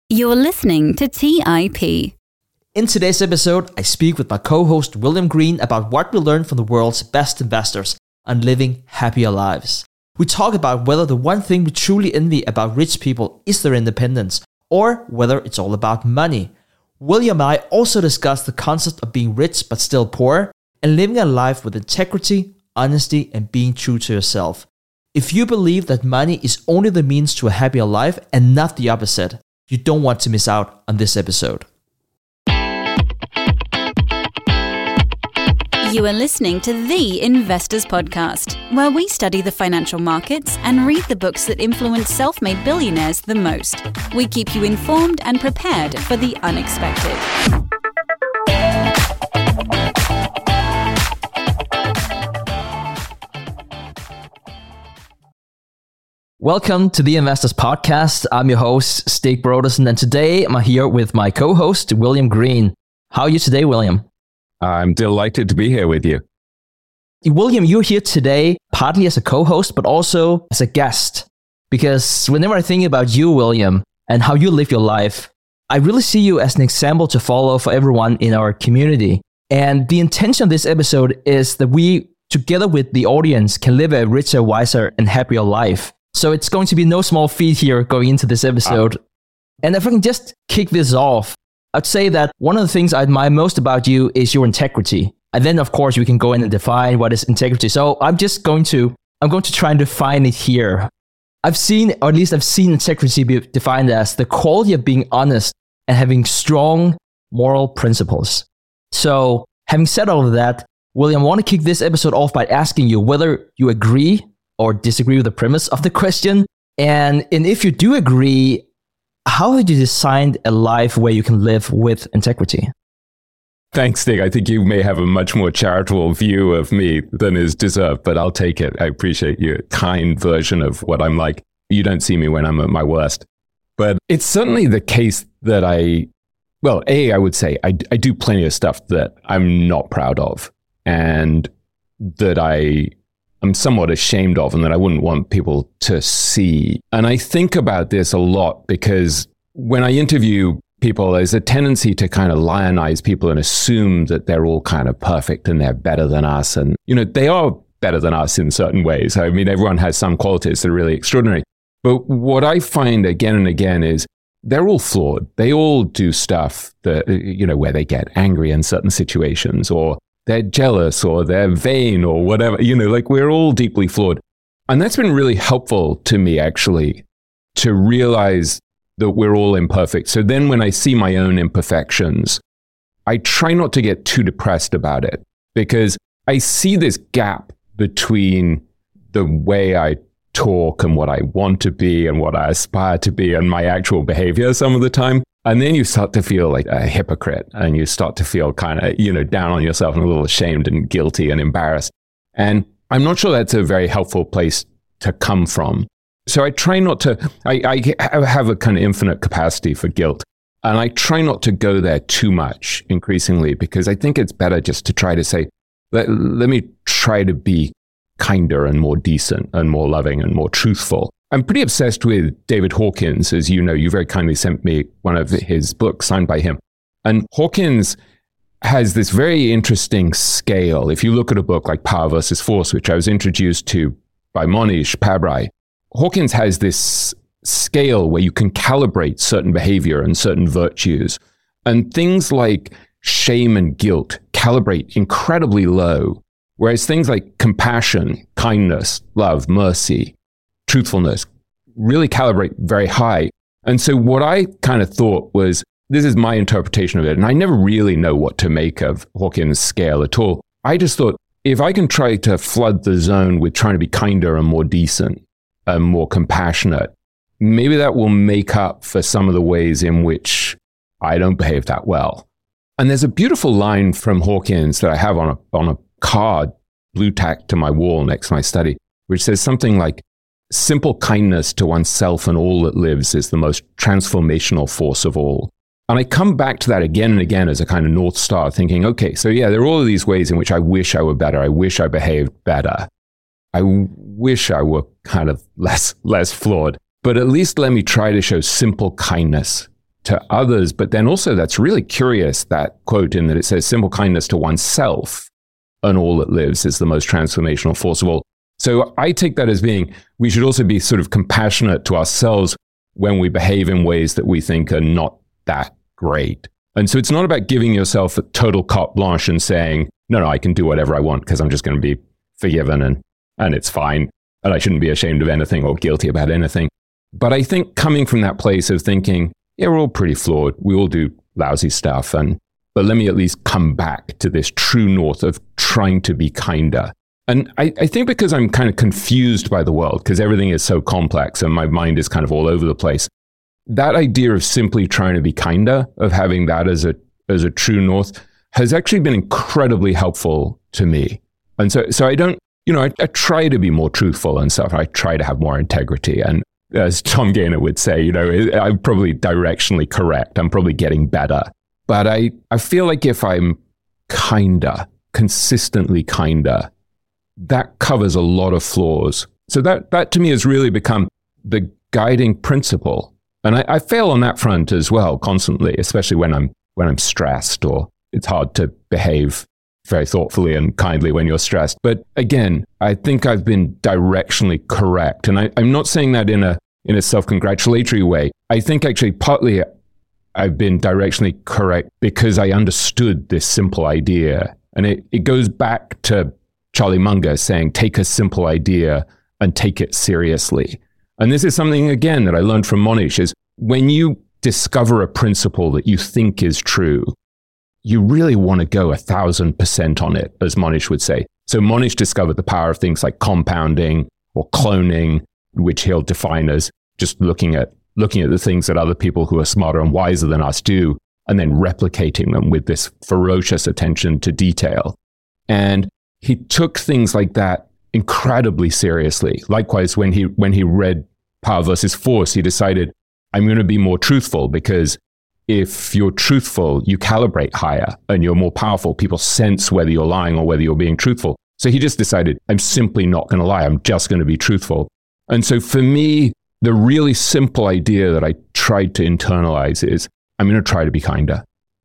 You're listening to TIP. In today's episode, I speak with my co-host William Green about what we learned from the world's best investors on living happier lives. We talk about whether the one thing we truly envy about rich people is their independence, or whether it's all about money. William and I also discuss the concept of being rich but still poor, and living a life with integrity, honesty, and being true to yourself. If you believe that money is only the means to a happier life and not the opposite, you don't want to miss out on this episode. You are listening to The Investors Podcast, where we study the financial markets and read the books that influence self-made billionaires the most. We keep you informed and prepared for the unexpected. Welcome to the Investors Podcast. I'm your host, Stig Brodersen, and today I'm here with my co-host, William Green. How are you today, William? I'm delighted to be here with you. William, you're here today partly as a co-host, but also as a guest. Because whenever I think about you, William, and how you live your life, I really see you as an example to follow for everyone in our community. And the intention of this episode is that we, together with the audience, can live a richer, wiser, and happier life. So it's going to be no small feat here going into this episode. And if I can just kick this off, I'd say that one of the things I admire most about you is your integrity. And then, of course, we can go in and define what is integrity. So I'm going to try and define it here. I've seen integrity be defined as the quality of being honest and having strong moral principles. So having said all of that, William, I want to kick this episode off by asking you whether you agree or disagree with the premise of the question. And if you do agree, how have you designed a life where you can live with integrity? Thanks, Stig. I think you may have a much more charitable view of me than is deserved, but I'll take it. I appreciate your kind version of what I'm like. You don't see me when I'm at my worst. But it's certainly the case that I would say I do plenty of stuff that I'm not proud of and that I'm somewhat ashamed of and that I wouldn't want people to see. And I think about this a lot because when I interview people, there's a tendency to kind of lionize people and assume that they're all kind of perfect and they're better than us. And, they are better than us in certain ways. I mean, everyone has some qualities that are really extraordinary. But what I find again and again is they're all flawed. They all do stuff that, where they get angry in certain situations, or they're jealous, or they're vain, or whatever, we're all deeply flawed. And that's been really helpful to me, actually, to realize that we're all imperfect. So then when I see my own imperfections, I try not to get too depressed about it, because I see this gap between the way I talk and what I want to be and what I aspire to be and my actual behavior some of the time. And then you start to feel like a hypocrite, and you start to feel kind of, down on yourself and a little ashamed and guilty and embarrassed. And I'm not sure that's a very helpful place to come from. So I try not to, I have a kind of infinite capacity for guilt. And I try not to go there too much increasingly, because I think it's better just to try to say, let me try to be kinder and more decent and more loving and more truthful. I'm pretty obsessed with David Hawkins. As you know, you very kindly sent me one of his books signed by him. And Hawkins has this very interesting scale. If you look at a book like Power versus Force, which I was introduced to by Mohnish Pabrai, Hawkins has this scale where you can calibrate certain behavior and certain virtues. And things like shame and guilt calibrate incredibly low, whereas things like compassion, kindness, love, mercy, truthfulness really calibrate very high. And so what I kind of thought was, this is my interpretation of it, and I never really know what to make of Hawkins' scale at all. I just thought, if I can try to flood the zone with trying to be kinder and more decent and more compassionate, maybe that will make up for some of the ways in which I don't behave that well. And there's a beautiful line from Hawkins that I have on a card, blue tacked to my wall next to my study, which says something like, simple kindness to oneself and all that lives is the most transformational force of all. And I come back to that again and again as a kind of North Star, thinking, okay, so yeah, there are all of these ways in which I wish I were better. I wish I behaved better. I wish I were kind of less flawed. But at least let me try to show simple kindness to others. But then also that's really curious, that quote in that it says, simple kindness to oneself and all that lives is the most transformational force of all. So I take that as being, we should also be sort of compassionate to ourselves when we behave in ways that we think are not that great. And so it's not about giving yourself a total carte blanche and saying, no, I can do whatever I want because I'm just going to be forgiven and it's fine. And I shouldn't be ashamed of anything or guilty about anything. But I think coming from that place of thinking, yeah, we're all pretty flawed. We all do lousy stuff. But let me at least come back to this true north of trying to be kinder. And I think because I'm kind of confused by the world, because everything is so complex and my mind is kind of all over the place, that idea of simply trying to be kinder, of having that as a true north, has actually been incredibly helpful to me. And so I don't, I try to be more truthful and stuff. I try to have more integrity. And as Tom Gaynor would say, I'm probably directionally correct. I'm probably getting better. But I feel like if I'm kinder, consistently kinder, that covers a lot of flaws. So that to me has really become the guiding principle. And I fail on that front as well constantly, especially when I'm stressed, or it's hard to behave very thoughtfully and kindly when you're stressed. But again, I think I've been directionally correct. And I'm not saying that in a self-congratulatory way. I think actually partly I've been directionally correct because I understood this simple idea. And it goes back to Charlie Munger saying, take a simple idea and take it seriously. And this is something, again, that I learned from Monish, is when you discover a principle that you think is true, you really want to go 1,000% on it, as Monish would say. So Monish discovered the power of things like compounding or cloning, which he'll define as just looking at the things that other people who are smarter and wiser than us do, and then replicating them with this ferocious attention to detail. And he took things like that incredibly seriously. Likewise, when he read Power versus Force, he decided, I'm going to be more truthful, because if you're truthful, you calibrate higher and you're more powerful. People sense whether you're lying or whether you're being truthful. So he just decided, I'm simply not going to lie. I'm just going to be truthful. And so for me, the really simple idea that I tried to internalize is, I'm going to try to be kinder.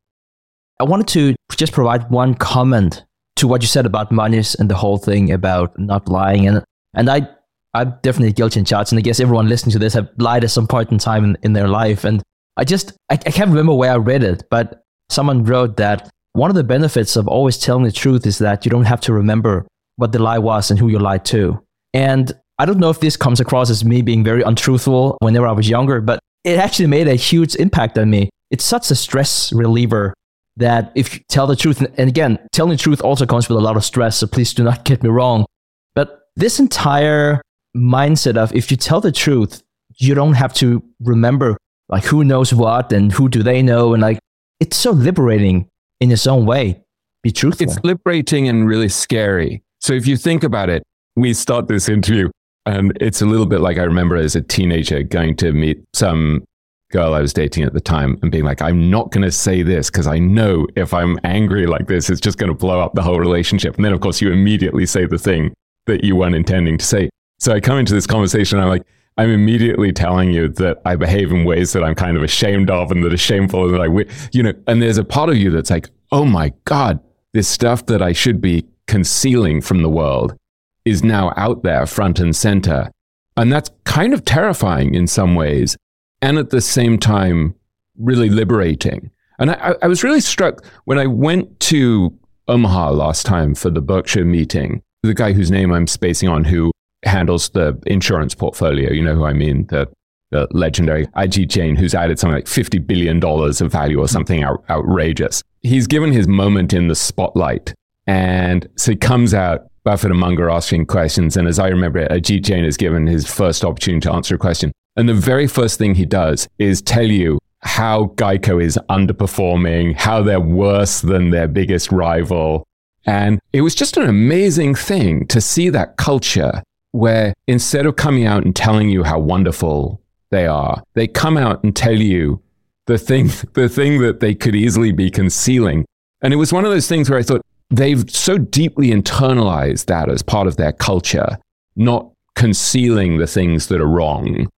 I wanted to just provide one comment to what you said about Monish and the whole thing about not lying. And I'm definitely guilty in charge. And I guess everyone listening to this have lied at some point in time in their life. And I can't remember where I read it, but someone wrote that one of the benefits of always telling the truth is that you don't have to remember what the lie was and who you lied to. And I don't know if this comes across as me being very untruthful whenever I was younger, but it actually made a huge impact on me. It's such a stress reliever that if you tell the truth, and again, telling the truth also comes with a lot of stress, so please do not get me wrong. But this entire mindset of, if you tell the truth, you don't have to remember like who knows what and who do they know, and like it's so liberating in its own way. Be truthful. It's liberating and really scary. So if you think about it, we start this interview and it's a little bit like I remember as a teenager going to meet some girl I was dating at the time and being like, I'm not going to say this because I know if I'm angry like this, it's just going to blow up the whole relationship. And then of course you immediately say the thing that you weren't intending to say. So I come into this conversation and I'm immediately telling you that I behave in ways that I'm kind of ashamed of and that are shameful. And that and there's a part of you that's like, oh my God, this stuff that I should be concealing from the world is now out there front and center. And that's kind of terrifying in some ways. And at the same time, really liberating. And I was really struck when I went to Omaha last time for the Berkshire meeting. The guy whose name I'm spacing on, who handles the insurance portfolio, you know who I mean, the legendary Ajit Jain, who's added something like $50 billion of value or something outrageous. He's given his moment in the spotlight. And so he comes out, Buffett and Munger asking questions. And as I remember it, Ajit Jain is given his first opportunity to answer a question. And the very first thing he does is tell you how Geico is underperforming, how they're worse than their biggest rival. And it was just an amazing thing to see that culture where instead of coming out and telling you how wonderful they are, they come out and tell you the thing that they could easily be concealing. And it was one of those things where I thought they've so deeply internalized that as part of their culture, not concealing the things that are wrong.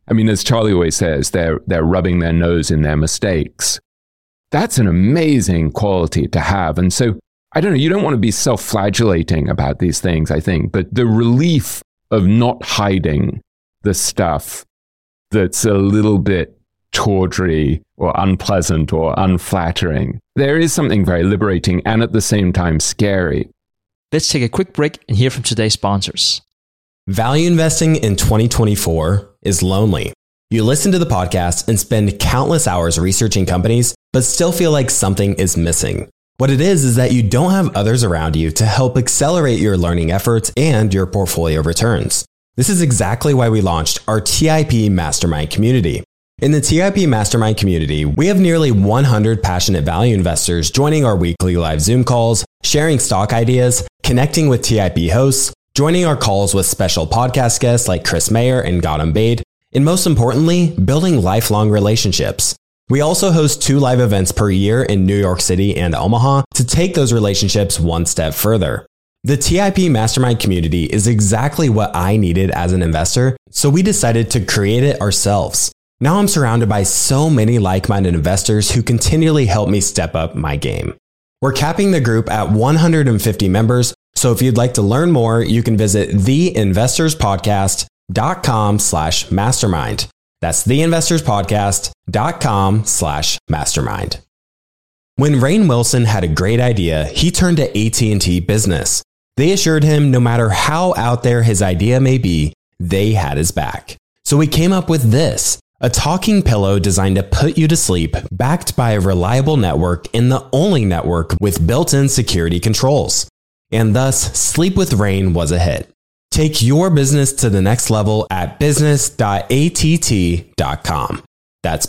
I mean, as Charlie always says, they're rubbing their nose in their mistakes. That's an amazing quality to have. And so, I don't know, you don't want to be self-flagellating about these things, I think, but the relief of not hiding the stuff that's a little bit tawdry or unpleasant or unflattering, there is something very liberating and at the same time scary. Let's take a quick break and hear from today's sponsors. Value investing in 2024 is lonely. You listen to the podcast and spend countless hours researching companies, but still feel like something is missing. What it is that you don't have others around you to help accelerate your learning efforts and your portfolio returns. This is exactly why we launched our TIP Mastermind community. In the TIP Mastermind community, we have nearly 100 passionate value investors joining our weekly live Zoom calls, sharing stock ideas, connecting with TIP hosts, joining our calls with special podcast guests like Chris Mayer and Gautam Baid, and most importantly, building lifelong relationships. We also host 2 live events per year in New York City and Omaha to take those relationships one step further. The TIP Mastermind community is exactly what I needed as an investor, so we decided to create it ourselves. Now I'm surrounded by so many like-minded investors who continually help me step up my game. We're capping the group at 150 members, so if you'd like to learn more, you can visit theinvestorspodcast.com/mastermind. That's theinvestorspodcast.com/mastermind. When Rainn Wilson had a great idea, he turned to AT&T Business. They assured him no matter how out there his idea may be, they had his back. So we came up with this, a talking pillow designed to put you to sleep, backed by a reliable network and the only network with built-in security controls. And thus, Sleep with Rainn was a hit. Take your business to the next level at business.att.com. That's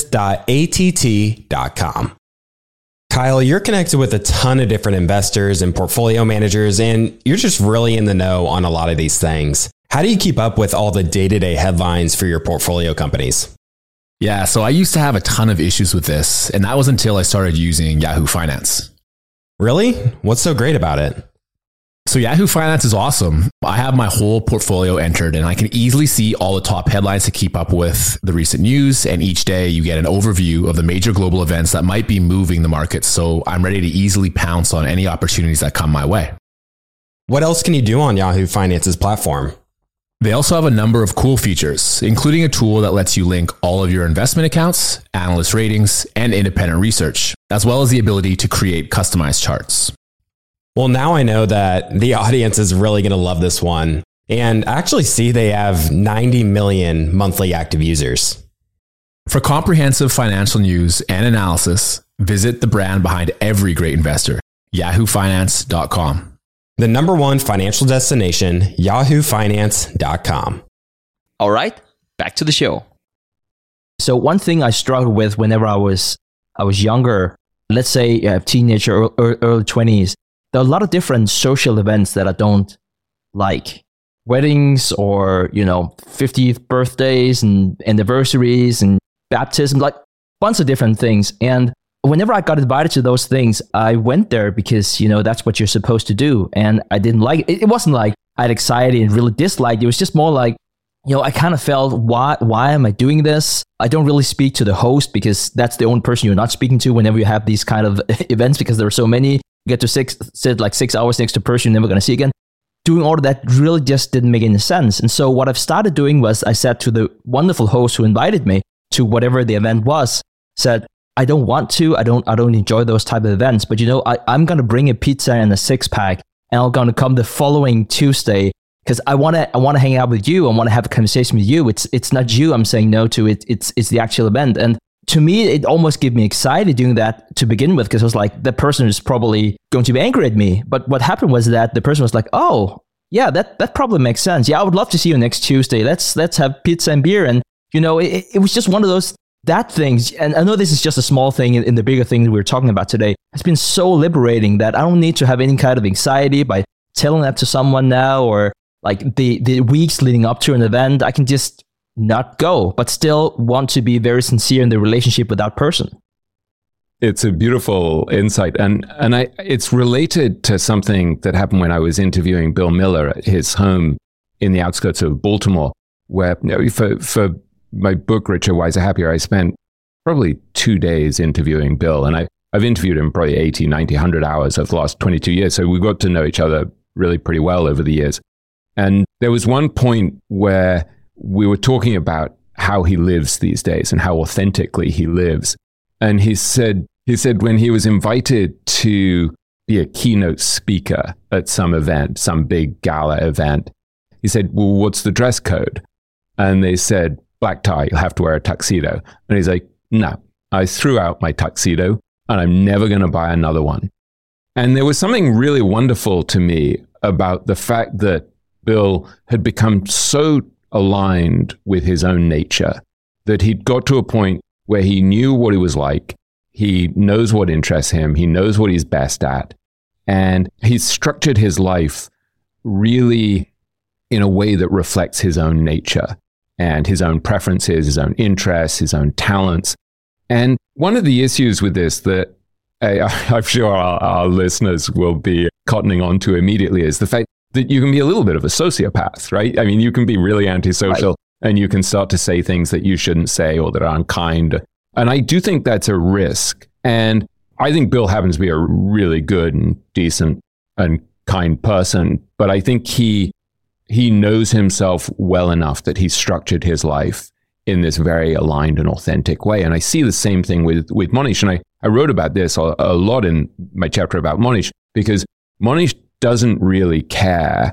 business.att.com. Kyle, you're connected with a ton of different investors and portfolio managers, and you're just really in the know on a lot of these things. How do you keep up with all the day-to-day headlines for your portfolio companies? Yeah, so I used to have a ton of issues with this, and that was until I started using Yahoo Finance. Really? What's so great about it? So Yahoo Finance is awesome. I have my whole portfolio entered and I can easily see all the top headlines to keep up with the recent news. And each day you get an overview of the major global events that might be moving the market. So I'm ready to easily pounce on any opportunities that come my way. What else can you do on Yahoo Finance's platform? They also have a number of cool features, including a tool that lets you link all of your investment accounts, analyst ratings, and independent research, as well as the ability to create customized charts. Well, now I know that the audience is really going to love this one. And I actually see they have 90 million monthly active users. For comprehensive financial news and analysis, visit the brand behind every great investor, yahoofinance.com. The number one financial destination, yahoofinance.com. All right, back to the show. So one thing I struggled with whenever I was younger, let's say teenager or early 20s, there are a lot of different social events that I don't like. Weddings or, 50th birthdays and anniversaries and baptism, like a bunch of different things. And whenever I got invited to those things, I went there because, that's what you're supposed to do. And I didn't like it. It wasn't like I had anxiety and really disliked it. It was just more like, I kind of felt, why am I doing this? I don't really speak to the host because that's the only person you're not speaking to whenever you have these kind of events because there are so many. You get to sit like 6 hours next to a person you're never going to see again. Doing all of that really just didn't make any sense. And so what I've started doing was I said to the wonderful host who invited me to whatever the event was, said, I don't want to, I don't enjoy those type of events, but I'm going to bring a pizza and a 6-pack and I'm going to come the following Tuesday because I want to hang out with you. I want to have a conversation with you. It's not you I'm saying no to, it's the actual event. And to me, it almost gave me anxiety doing that to begin with because I was like, that person is probably going to be angry at me. But what happened was that the person was like, oh, yeah, that probably makes sense. Yeah, I would love to see you next Tuesday. Let's have pizza and beer. And, it was just one of those things. And I know this is just a small thing in the bigger thing that we're talking about today. It's been so liberating that I don't need to have any kind of anxiety by telling that to someone now or like the weeks leading up to an event. I can just not go, but still want to be very sincere in the relationship with that person. It's a beautiful insight. And it's related to something that happened when I was interviewing Bill Miller at his home in the outskirts of Baltimore, where for my book, Richer, Wiser, Happier, I spent probably 2 days interviewing Bill. And I've interviewed him probably 80, 90, 100 hours over the last 22 years. So we got to know each other really pretty well over the years. And there was one point where we were talking about how he lives these days and how authentically he lives. And he said when he was invited to be a keynote speaker at some event, some big gala event, he said, well, what's the dress code? And they said, black tie, you'll have to wear a tuxedo. And he's like, no, I threw out my tuxedo and I'm never going to buy another one. And there was something really wonderful to me about the fact that Bill had become so aligned with his own nature that he'd got to a point where he knew what he was like. He knows what interests him. He knows what he's best at. And he's structured his life really in a way that reflects his own nature and his own preferences, his own interests, his own talents. And one of the issues with this that I'm sure our listeners will be cottoning on to immediately is the fact that you can be a little bit of a sociopath, right? I mean, you can be really antisocial and you can start to say things that you shouldn't say or that are unkind. And I do think that's a risk. And I think Bill happens to be a really good and decent and kind person, but I think he knows himself well enough that he's structured his life in this very aligned and authentic way. And I see the same thing with Monish. And I wrote about this a lot in my chapter about Monish, because Monish doesn't really care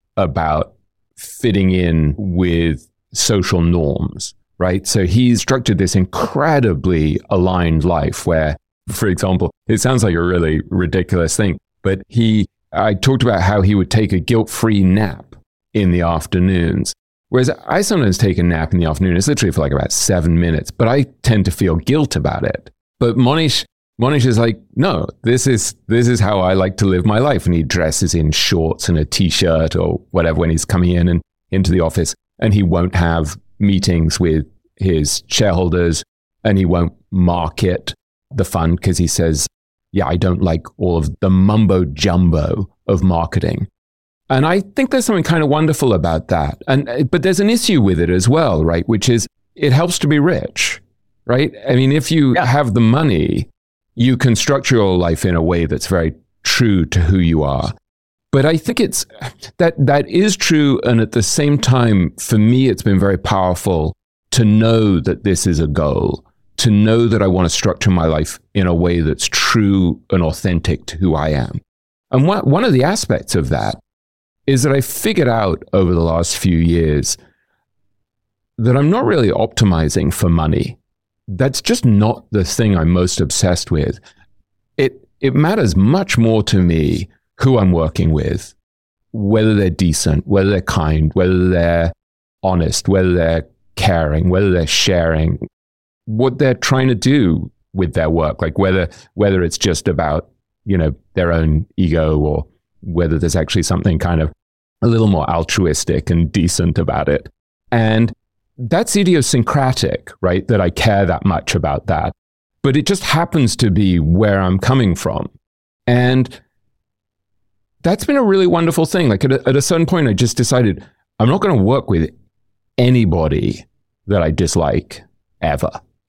about fitting in with social norms, right? So he's structured this incredibly aligned life where, for example, it sounds like a really ridiculous thing, but I talked about how he would take a guilt-free nap in the afternoons. Whereas I sometimes take a nap in the afternoon. It's literally for like about 7 minutes, but I tend to feel guilt about it. But Monish is like, no, this is how I like to live my life. And he dresses in shorts and a t-shirt or whatever when he's coming in and into the office. And he won't have meetings with his shareholders and he won't market the fund because he says, yeah, I don't like all of the mumbo jumbo of marketing. And I think there's something kind of wonderful about that. But there's an issue with it as well, right? Which is it helps to be rich, right? I mean, if you have the money, you can structure your life in a way that's very true to who you are. But I think it's that is true. And at the same time, for me, it's been very powerful to know that this is a goal, to know that I want to structure my life in a way that's true and authentic to who I am. And one of the aspects of that is that I figured out over the last few years that I'm not really optimizing for money. That's just not the thing I'm most obsessed with. It matters much more to me who I'm working with, whether they're decent, whether they're kind, whether they're honest, whether they're caring, whether they're sharing, what they're trying to do with their work, like whether it's just about, their own ego or whether there's actually something kind of a little more altruistic and decent about it. And that's idiosyncratic, right? That I care that much about that. But it just happens to be where I'm coming from. And that's been a really wonderful thing. Like at a certain point, I just decided I'm not going to work with anybody that I dislike ever.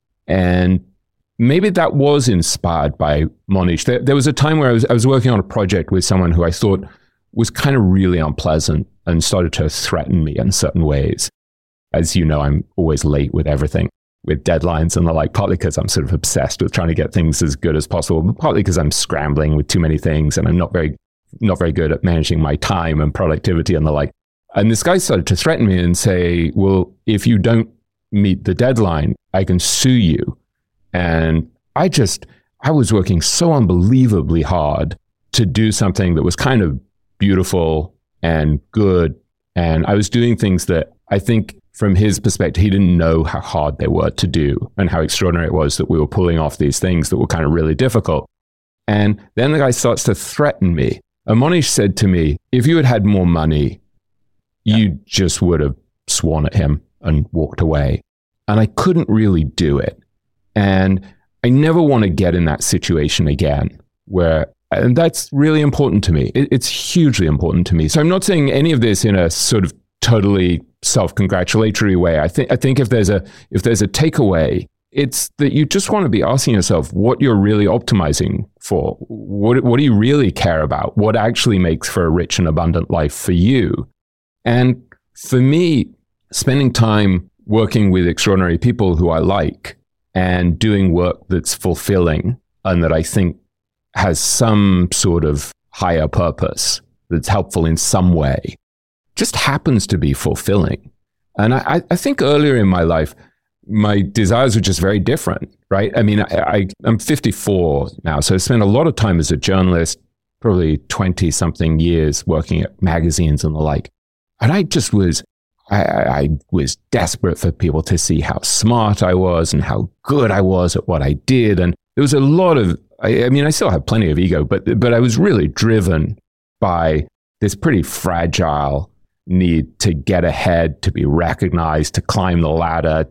And maybe that was inspired by Monish. There was a time where I was working on a project with someone who I thought was kind of really unpleasant and started to threaten me in certain ways. As you know, I'm always late with everything, with deadlines and the like, partly because I'm sort of obsessed with trying to get things as good as possible, but partly because I'm scrambling with too many things and I'm not very good at managing my time and productivity and the like. And this guy started to threaten me and say, well, if you don't meet the deadline, I can sue you. And I was working so unbelievably hard to do something that was kind of beautiful and good. And I was doing things that I think from his perspective, he didn't know how hard they were to do and how extraordinary it was that we were pulling off these things that were kind of really difficult. And then the guy starts to threaten me. And Monish said to me, if you had had more money, you just would have sworn at him and walked away. And I couldn't really do it. And I never want to get in that situation again and that's really important to me. It's hugely important to me. So I'm not saying any of this in a sort of totally self-congratulatory way. I think if there's a takeaway, it's that you just want to be asking yourself what you're really optimizing for. What do you really care about? What actually makes for a rich and abundant life for you? And for me, spending time working with extraordinary people who I like and doing work that's fulfilling and that I think has some sort of higher purpose that's helpful in some way just happens to be fulfilling. And I think earlier in my life, my desires were just very different, right? I mean, I'm 54 now, so I spent a lot of time as a journalist, probably 20-something years working at magazines and the like. And I just was, I was desperate for people to see how smart I was and how good I was at what I did. And there was a lot of, I mean, I still have plenty of ego, but I was really driven by this pretty fragile need to get ahead, to be recognized, to climb the ladder,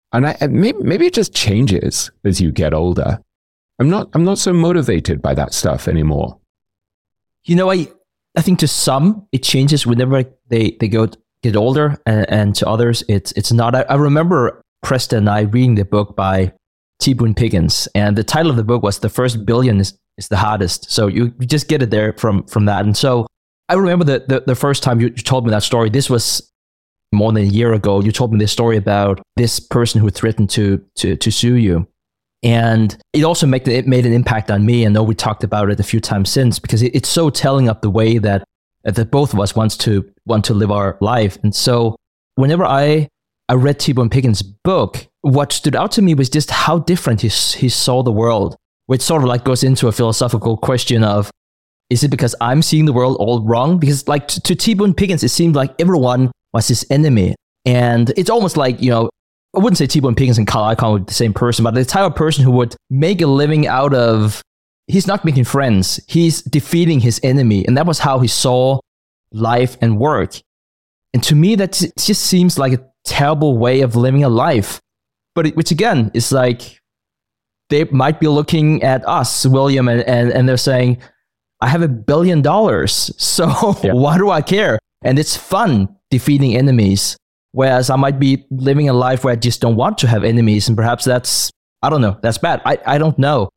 maybe it just changes as you get older. I'm not so motivated by that stuff anymore. You know, I think to some it changes whenever they get older, and to others it's not. I remember Preston and I reading the book by T. Boone Pickens, and the title of the book was "The First Billion is the Hardest." So you just get it there from that. And so I remember the first time you told me that story. This was more than a year ago. You told me this story about this person who threatened to sue you. And it also made an impact on me. I know we talked about it a few times since, because it's so telling of the way that both of us want to live our life. And so whenever I read T. Boone Pickens' book, what stood out to me was just how different he saw the world, which sort of like goes into a philosophical question of, is it because I'm seeing the world all wrong? Because like to T. Boone Pickens, it seemed like everyone was his enemy. And it's almost like, you know, I wouldn't say T. Boone Pickens and Carl Icahn were the same person, but the type of person who would make a living out of, he's not making friends, he's defeating his enemy. And that was how he saw life and work. And to me, that just seems like a terrible way of living a life. But which again, is like, they might be looking at us, William, and they're saying, I have $1 billion, so why do I care? And it's fun defeating enemies. Whereas I might be living a life where I just don't want to have enemies. And perhaps that's, I don't know, that's bad. I don't know.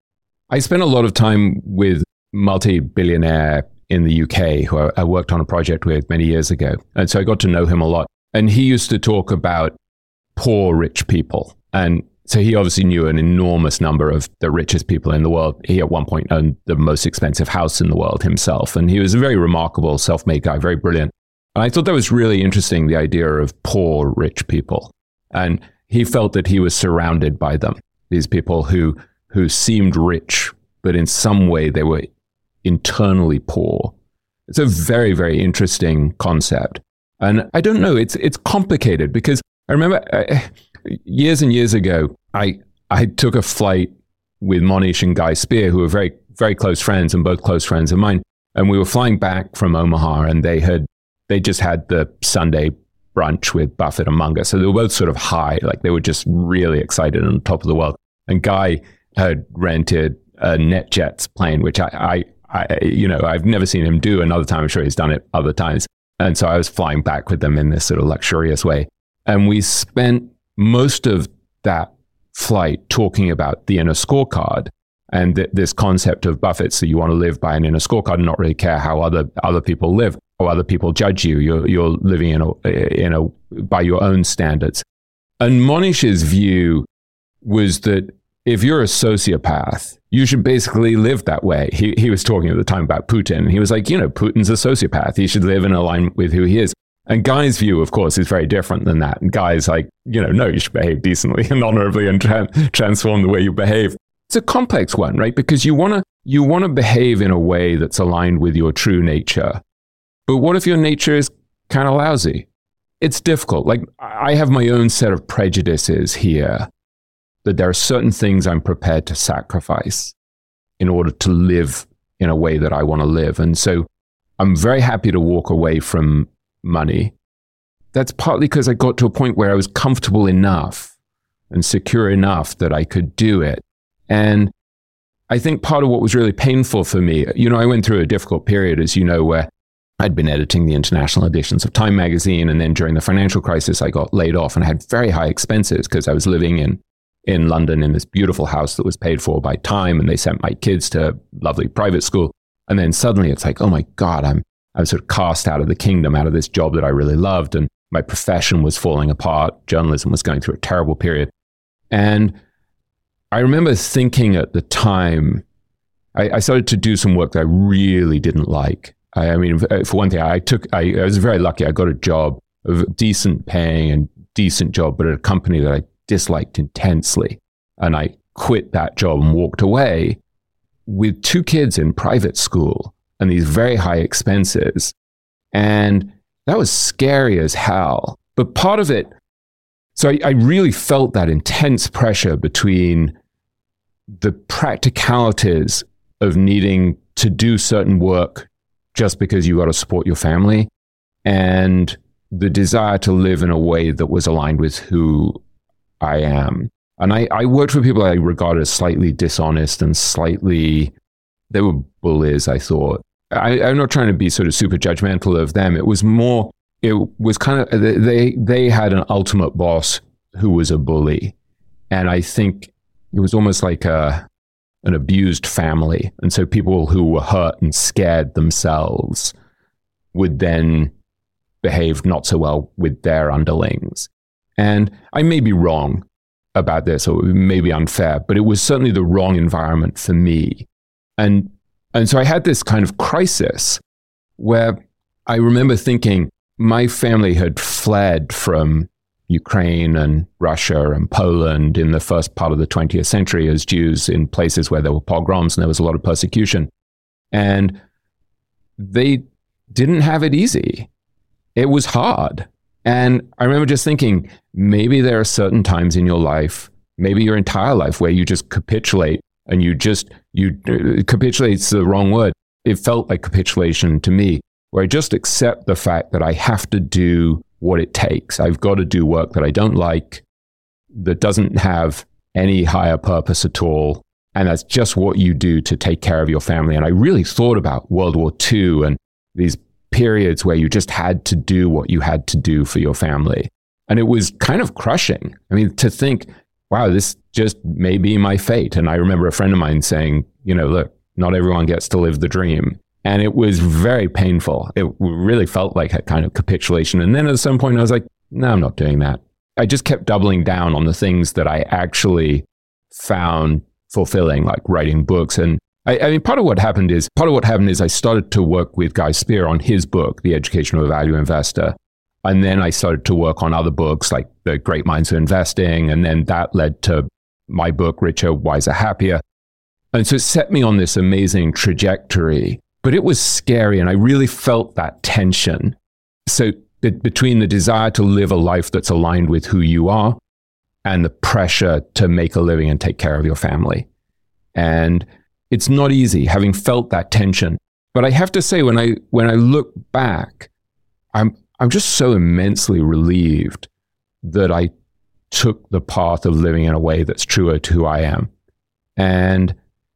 I spent a lot of time with multi-billionaire in the UK who I worked on a project with many years ago. And so I got to know him a lot. And he used to talk about poor rich people. And so he obviously knew an enormous number of the richest people in the world. He at one point owned the most expensive house in the world himself. And he was a very remarkable self-made guy, very brilliant. And I thought that was really interesting, the idea of poor rich people. And he felt that he was surrounded by them, these people who seemed rich, but in some way they were internally poor. It's a very, very interesting concept. And I don't know, it's complicated, because I remember years and years ago, I took a flight with Monish and Guy Spear, who were very, very close friends and both close friends of mine. And we were flying back from Omaha, and they just had the Sunday brunch with Buffett and Munger. So they were both sort of high, like they were just really excited on top of the world. And Guy had rented a NetJets plane, which I've never seen him do. Another time, I'm sure he's done it other times. And so I was flying back with them in this sort of luxurious way. And we spent most of that flight talking about the inner scorecard and this concept of Buffett. So you want to live by an inner scorecard and not really care how other people live or other people judge you. You're living by your own standards. And Monish's view was that if you're a sociopath, you should basically live that way. He was talking at the time about Putin. He was like, Putin's a sociopath. He should live in alignment with who he is. And Guy's view, of course, is very different than that. And Guy's like, no, you should behave decently and honorably and transform the way you behave. It's a complex one, right? Because you want to behave in a way that's aligned with your true nature. But what if your nature is kind of lousy? It's difficult. Like, I have my own set of prejudices here, that there are certain things I'm prepared to sacrifice in order to live in a way that I want to live. And so I'm very happy to walk away from money. That's partly because I got to a point where I was comfortable enough and secure enough that I could do it. And I think part of what was really painful for me, I went through a difficult period, as you know, where I'd been editing the international editions of Time magazine. And then during the financial crisis, I got laid off and I had very high expenses because I was living in London in this beautiful house that was paid for by Time. And they sent my kids to lovely private school. And then suddenly it's like, oh my God, I was sort of cast out of the kingdom, out of this job that I really loved. And my profession was falling apart. Journalism was going through a terrible period. And I remember thinking at the time, I started to do some work that I really didn't like. I mean, for one thing, I was very lucky. I got a job, a decent paying and decent job, but at a company that I disliked intensely. And I quit that job and walked away with 2 kids in private school and these very high expenses. And that was scary as hell. But part of it, so I really felt that intense pressure between the practicalities of needing to do certain work just because you got to support your family, and the desire to live in a way that was aligned with who I am. And I worked with people I regarded as slightly dishonest and they were bullies, I thought. I'm not trying to be sort of super judgmental of them. It was kind of, they had an ultimate boss who was a bully. And I think it was almost like an abused family. And so people who were hurt and scared themselves would then behave not so well with their underlings. And I may be wrong about this, or it may be unfair, but it was certainly the wrong environment for me. And so I had this kind of crisis where I remember thinking my family had fled from Ukraine and Russia and Poland in the first part of the 20th century as Jews in places where there were pogroms and there was a lot of persecution. And they didn't have it easy. It was hard. And I remember just thinking, maybe there are certain times in your life, maybe your entire life, where you just capitulate, and capitulate's the wrong word. It felt like capitulation to me, where I just accept the fact that I have to do what it takes. I've got to do work that I don't like, that doesn't have any higher purpose at all. And that's just what you do to take care of your family. And I really thought about World War II and these periods where you just had to do what you had to do for your family. And it was kind of crushing. I mean, to think, wow, this just may be my fate. And I remember a friend of mine saying, look, not everyone gets to live the dream. And it was very painful. It really felt like a kind of capitulation. And then at some point I was like, no, I'm not doing that. I just kept doubling down on the things that I actually found fulfilling, like writing books. And I mean, part of what happened is I started to work with Guy Spier on his book, The Education of a Value Investor. And then I started to work on other books like The Great Minds of Investing. And then that led to my book, Richer, Wiser, Happier. And so it set me on this amazing trajectory, but it was scary. And I really felt that tension. So between the desire to live a life that's aligned with who you are and the pressure to make a living and take care of your family. And it's not easy, having felt that tension. But I have to say, when I look back, I'm just so immensely relieved that I took the path of living in a way that's truer to who I am. And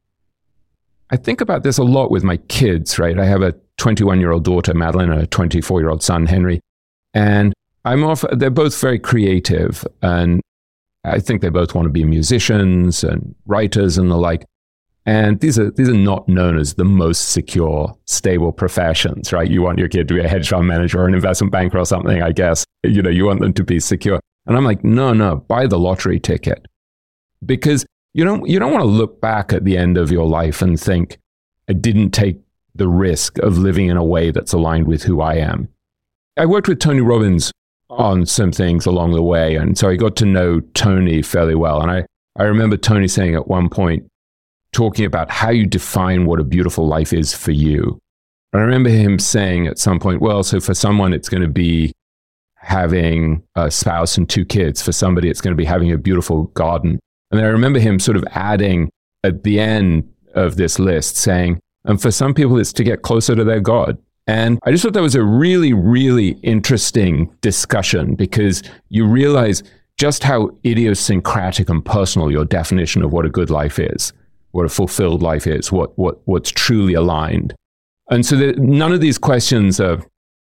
I think about this a lot with my kids, right? I have a 21-year-old daughter, Madeline, and a 24-year-old son, Henry. And they're both very creative. And I think they both want to be musicians and writers and the like. And these are not known as the most secure, stable professions, right? You want your kid to be a hedge fund manager or an investment banker or something, I guess. You want them to be secure. And I'm like, no, buy the lottery ticket. Because you don't want to look back at the end of your life and think, I didn't take the risk of living in a way that's aligned with who I am. I worked with Tony Robbins on some things along the way. And so I got to know Tony fairly well. And I remember Tony saying at one point, talking about how you define what a beautiful life is for you. And I remember him saying at some point, well, so for someone, it's going to be having a spouse and 2 kids. For somebody, it's going to be having a beautiful garden. And then I remember him sort of adding at the end of this list saying, and for some people, it's to get closer to their God. And I just thought that was a really, really interesting discussion, because you realize just how idiosyncratic and personal your definition of what a good life is, what a fulfilled life is, what's truly aligned. And so none of these questions are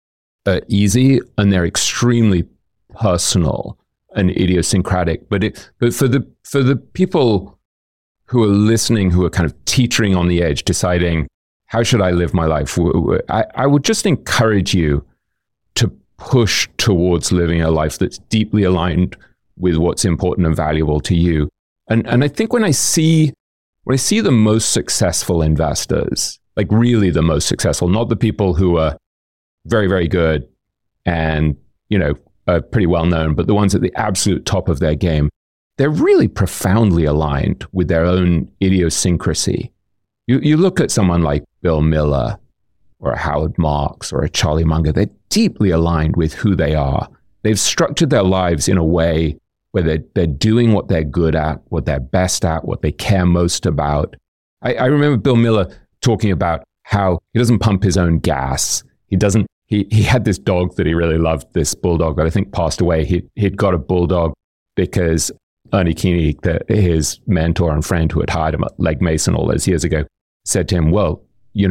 easy, and they're extremely personal and idiosyncratic. But for the people who are listening, who are kind of teetering on the edge, deciding, how should I live my life? I would just encourage you to push towards living a life that's deeply aligned with what's important and valuable to you. And I think when I see the most successful investors, like really the most successful, not the people who are very, very good and, are pretty well known, but the ones at the absolute top of their game, they're really profoundly aligned with their own idiosyncrasy. You look at someone like Bill Miller or a Howard Marks or a Charlie Munger, they're deeply aligned with who they are. They've structured their lives in a way where they're doing what they're good at, what they're best at, what they care most about. I remember Bill Miller talking about how he doesn't pump his own gas. He had this dog that he really loved, this bulldog that I think passed away. He'd got a bulldog because Ernie Keeney, his mentor and friend who had hired him at Legg Mason all those years ago, said to him, well, you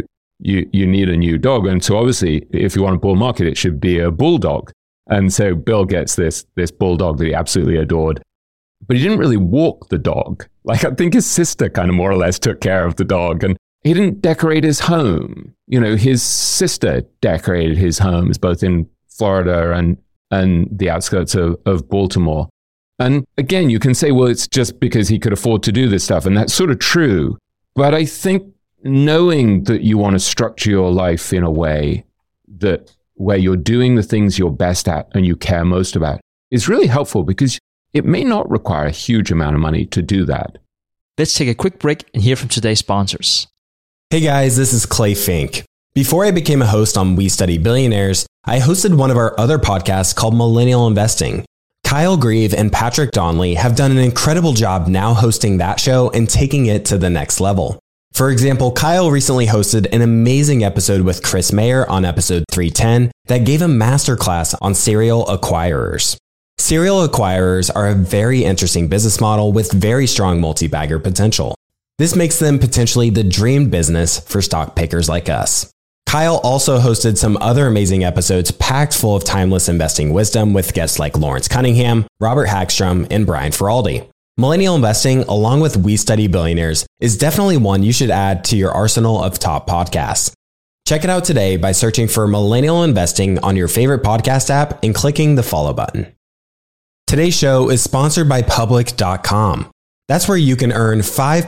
need a new dog. And so obviously, if you want a bull market, it should be a bulldog. And so Bill gets this bulldog that he absolutely adored, but he didn't really walk the dog. Like, I think his sister kind of more or less took care of the dog, and he didn't decorate his home. His sister decorated his homes, both in Florida and the outskirts of Baltimore. And again, you can say, well, it's just because he could afford to do this stuff. And that's sort of true. But I think knowing that you want to structure your life in a way where you're doing the things you're best at and you care most about is really helpful, because it may not require a huge amount of money to do that. Let's take a quick break and hear from today's sponsors. Hey guys, this is Clay Fink. Before I became a host on We Study Billionaires, I hosted one of our other podcasts called Millennial Investing. Kyle Grieve and Patrick Donnelly have done an incredible job now hosting that show and taking it to the next level. For example, Kyle recently hosted an amazing episode with Chris Mayer on episode 310 that gave a masterclass on serial acquirers. Serial acquirers are a very interesting business model with very strong multi-bagger potential. This makes them potentially the dream business for stock pickers like us. Kyle also hosted some other amazing episodes packed full of timeless investing wisdom with guests like Lawrence Cunningham, Robert Hagstrom, and Brian Feraldi. Millennial Investing, along with We Study Billionaires, is definitely one you should add to your arsenal of top podcasts. Check it out today by searching for Millennial Investing on your favorite podcast app and clicking the follow button. Today's show is sponsored by Public.com. That's where you can earn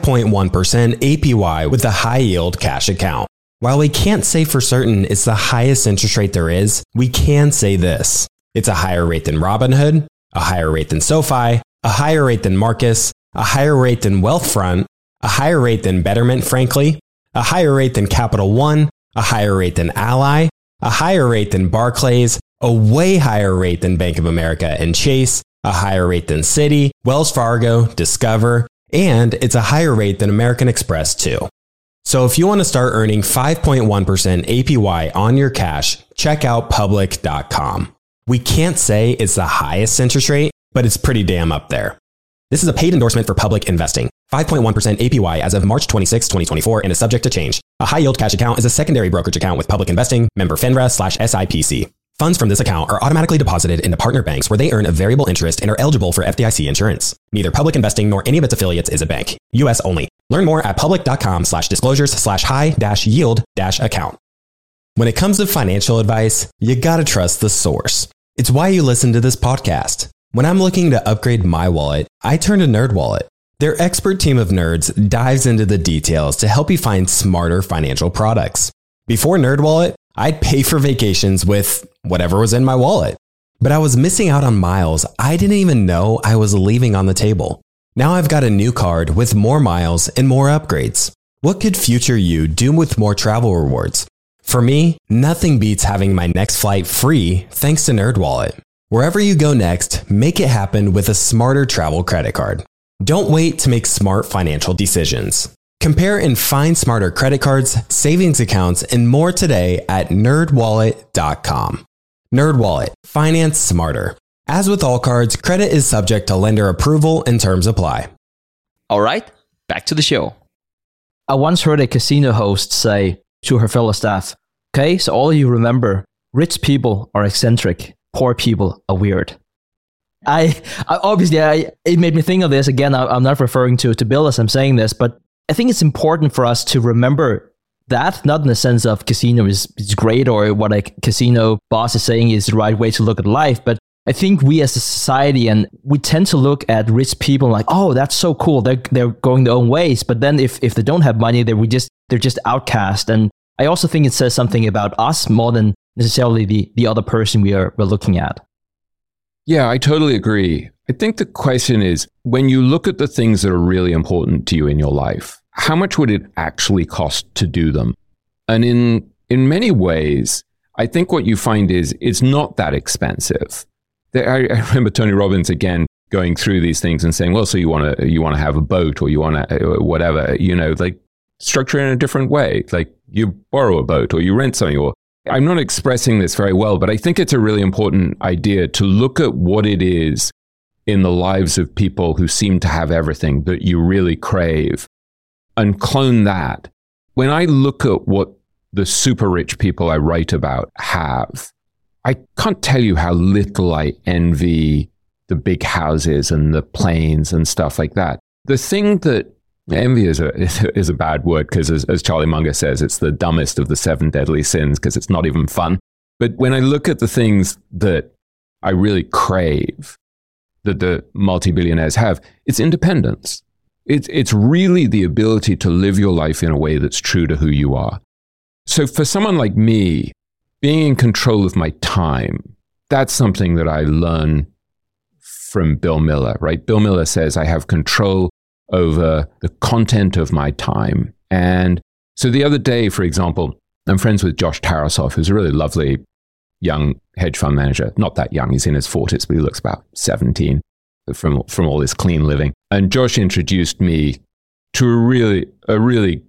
5.1% APY with a high-yield cash account. While we can't say for certain it's the highest interest rate there is, we can say this. It's a higher rate than Robinhood, a higher rate than SoFi, a higher rate than Marcus, a higher rate than Wealthfront, a higher rate than Betterment, frankly, a higher rate than Capital One, a higher rate than Ally, a higher rate than Barclays, a way higher rate than Bank of America and Chase, a higher rate than Citi, Wells Fargo, Discover, and it's a higher rate than American Express too. So if you want to start earning 5.1% APY on your cash, check out Public.com. We can't say it's the highest interest rate, but it's pretty damn up there. This is a paid endorsement for Public Investing. 5.1% APY as of March 26, 2024, and is subject to change. A high-yield cash account is a secondary brokerage account with Public Investing, member FINRA/SIPC. Funds from this account are automatically deposited into partner banks where they earn a variable interest and are eligible for FDIC insurance. Neither Public Investing nor any of its affiliates is a bank. U.S. only. Learn more at public.com/disclosures/high-yield-account. When it comes to financial advice, you gotta trust the source. It's why you listen to this podcast. When I'm looking to upgrade my wallet, I turn to NerdWallet. Their expert team of nerds dives into the details to help you find smarter financial products. Before NerdWallet, I'd pay for vacations with whatever was in my wallet. But I was missing out on miles I didn't even know I was leaving on the table. Now I've got a new card with more miles and more upgrades. What could future you do with more travel rewards? For me, nothing beats having my next flight free thanks to NerdWallet. Wherever you go next, make it happen with a smarter travel credit card. Don't wait to make smart financial decisions. Compare and find smarter credit cards, savings accounts, and more today at nerdwallet.com. NerdWallet. Finance smarter. As with all cards, credit is subject to lender approval and terms apply. All right, back to the show. I once heard a casino host say, to her fellow staff. Okay, so all of you remember, rich people are eccentric, poor people are weird. I obviously, it made me think of this. Again, I'm not referring to Bill as I'm saying this, but I think it's important for us to remember that, not in the sense of casino is great or what a casino boss is saying is the right way to look at life, but I think we as a society, and we tend to look at rich people like, oh, that's so cool, they're going their own ways, but then if they don't have money, they're just outcast. And I also think it says something about us more than necessarily the other person we're looking at. Yeah, I totally agree. I think the question is, when you look at the things that are really important to you in your life, how much would it actually cost to do them? And in many ways, I think what you find is it's not that expensive. I remember Tony Robbins again going through these things and saying, well, so you want to have a boat, or you want to whatever, like structure it in a different way. Like you borrow a boat or you rent something, or I'm not expressing this very well, but I think it's a really important idea to look at what it is in the lives of people who seem to have everything that you really crave and clone that. When I look at what the super rich people I write about have, I can't tell you how little I envy the big houses and the planes and stuff like that. The thing that envy is a bad word, because as Charlie Munger says, it's the dumbest of the 7 deadly sins, because it's not even fun. But when I look at the things that I really crave, that the multi-billionaires have, it's independence. It's really the ability to live your life in a way that's true to who you are. So for someone like me, being in control of my time, that's something that I learn from Bill Miller, right? Bill Miller says I have control over the content of my time. And so the other day, for example, I'm friends with Josh Tarasoff, who's a really lovely young hedge fund manager. Not that young, he's in his 40s, but he looks about 17 from all this clean living. And Josh introduced me to a really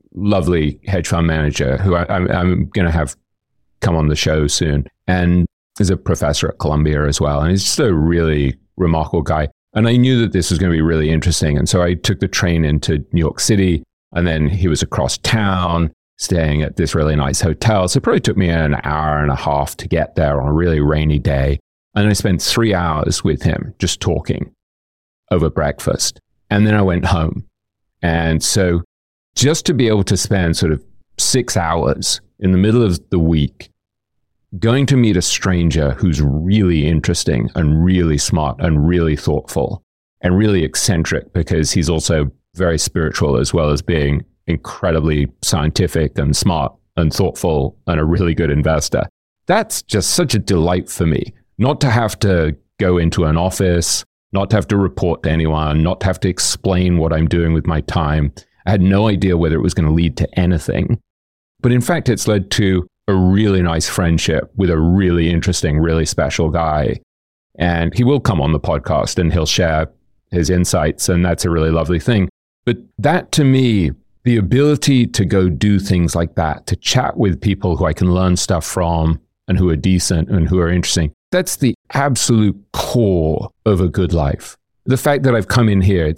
lovely hedge fund manager who I'm going to have come on the show soon. And is a professor at Columbia as well. And he's just a really remarkable guy. And I knew that this was going to be really interesting. And so I took the train into New York City, and then he was across town staying at this really nice hotel. So it probably took me an hour and a half to get there on a really rainy day. And I spent 3 hours with him just talking over breakfast. And then I went home. And so just to be able to spend sort of 6 hours in the middle of the week going to meet a stranger who's really interesting and really smart and really thoughtful and really eccentric, because he's also very spiritual as well as being incredibly scientific and smart and thoughtful and a really good investor. That's just such a delight for me, not to have to go into an office, not to have to report to anyone, not to have to explain what I'm doing with my time. I had no idea whether it was going to lead to anything. But in fact, it's led to a really nice friendship with a really interesting, really special guy. And he will come on the podcast and he'll share his insights. And that's a really lovely thing. But that, to me, the ability to go do things like that, to chat with people who I can learn stuff from and who are decent and who are interesting, that's the absolute core of a good life. The fact that I've come in here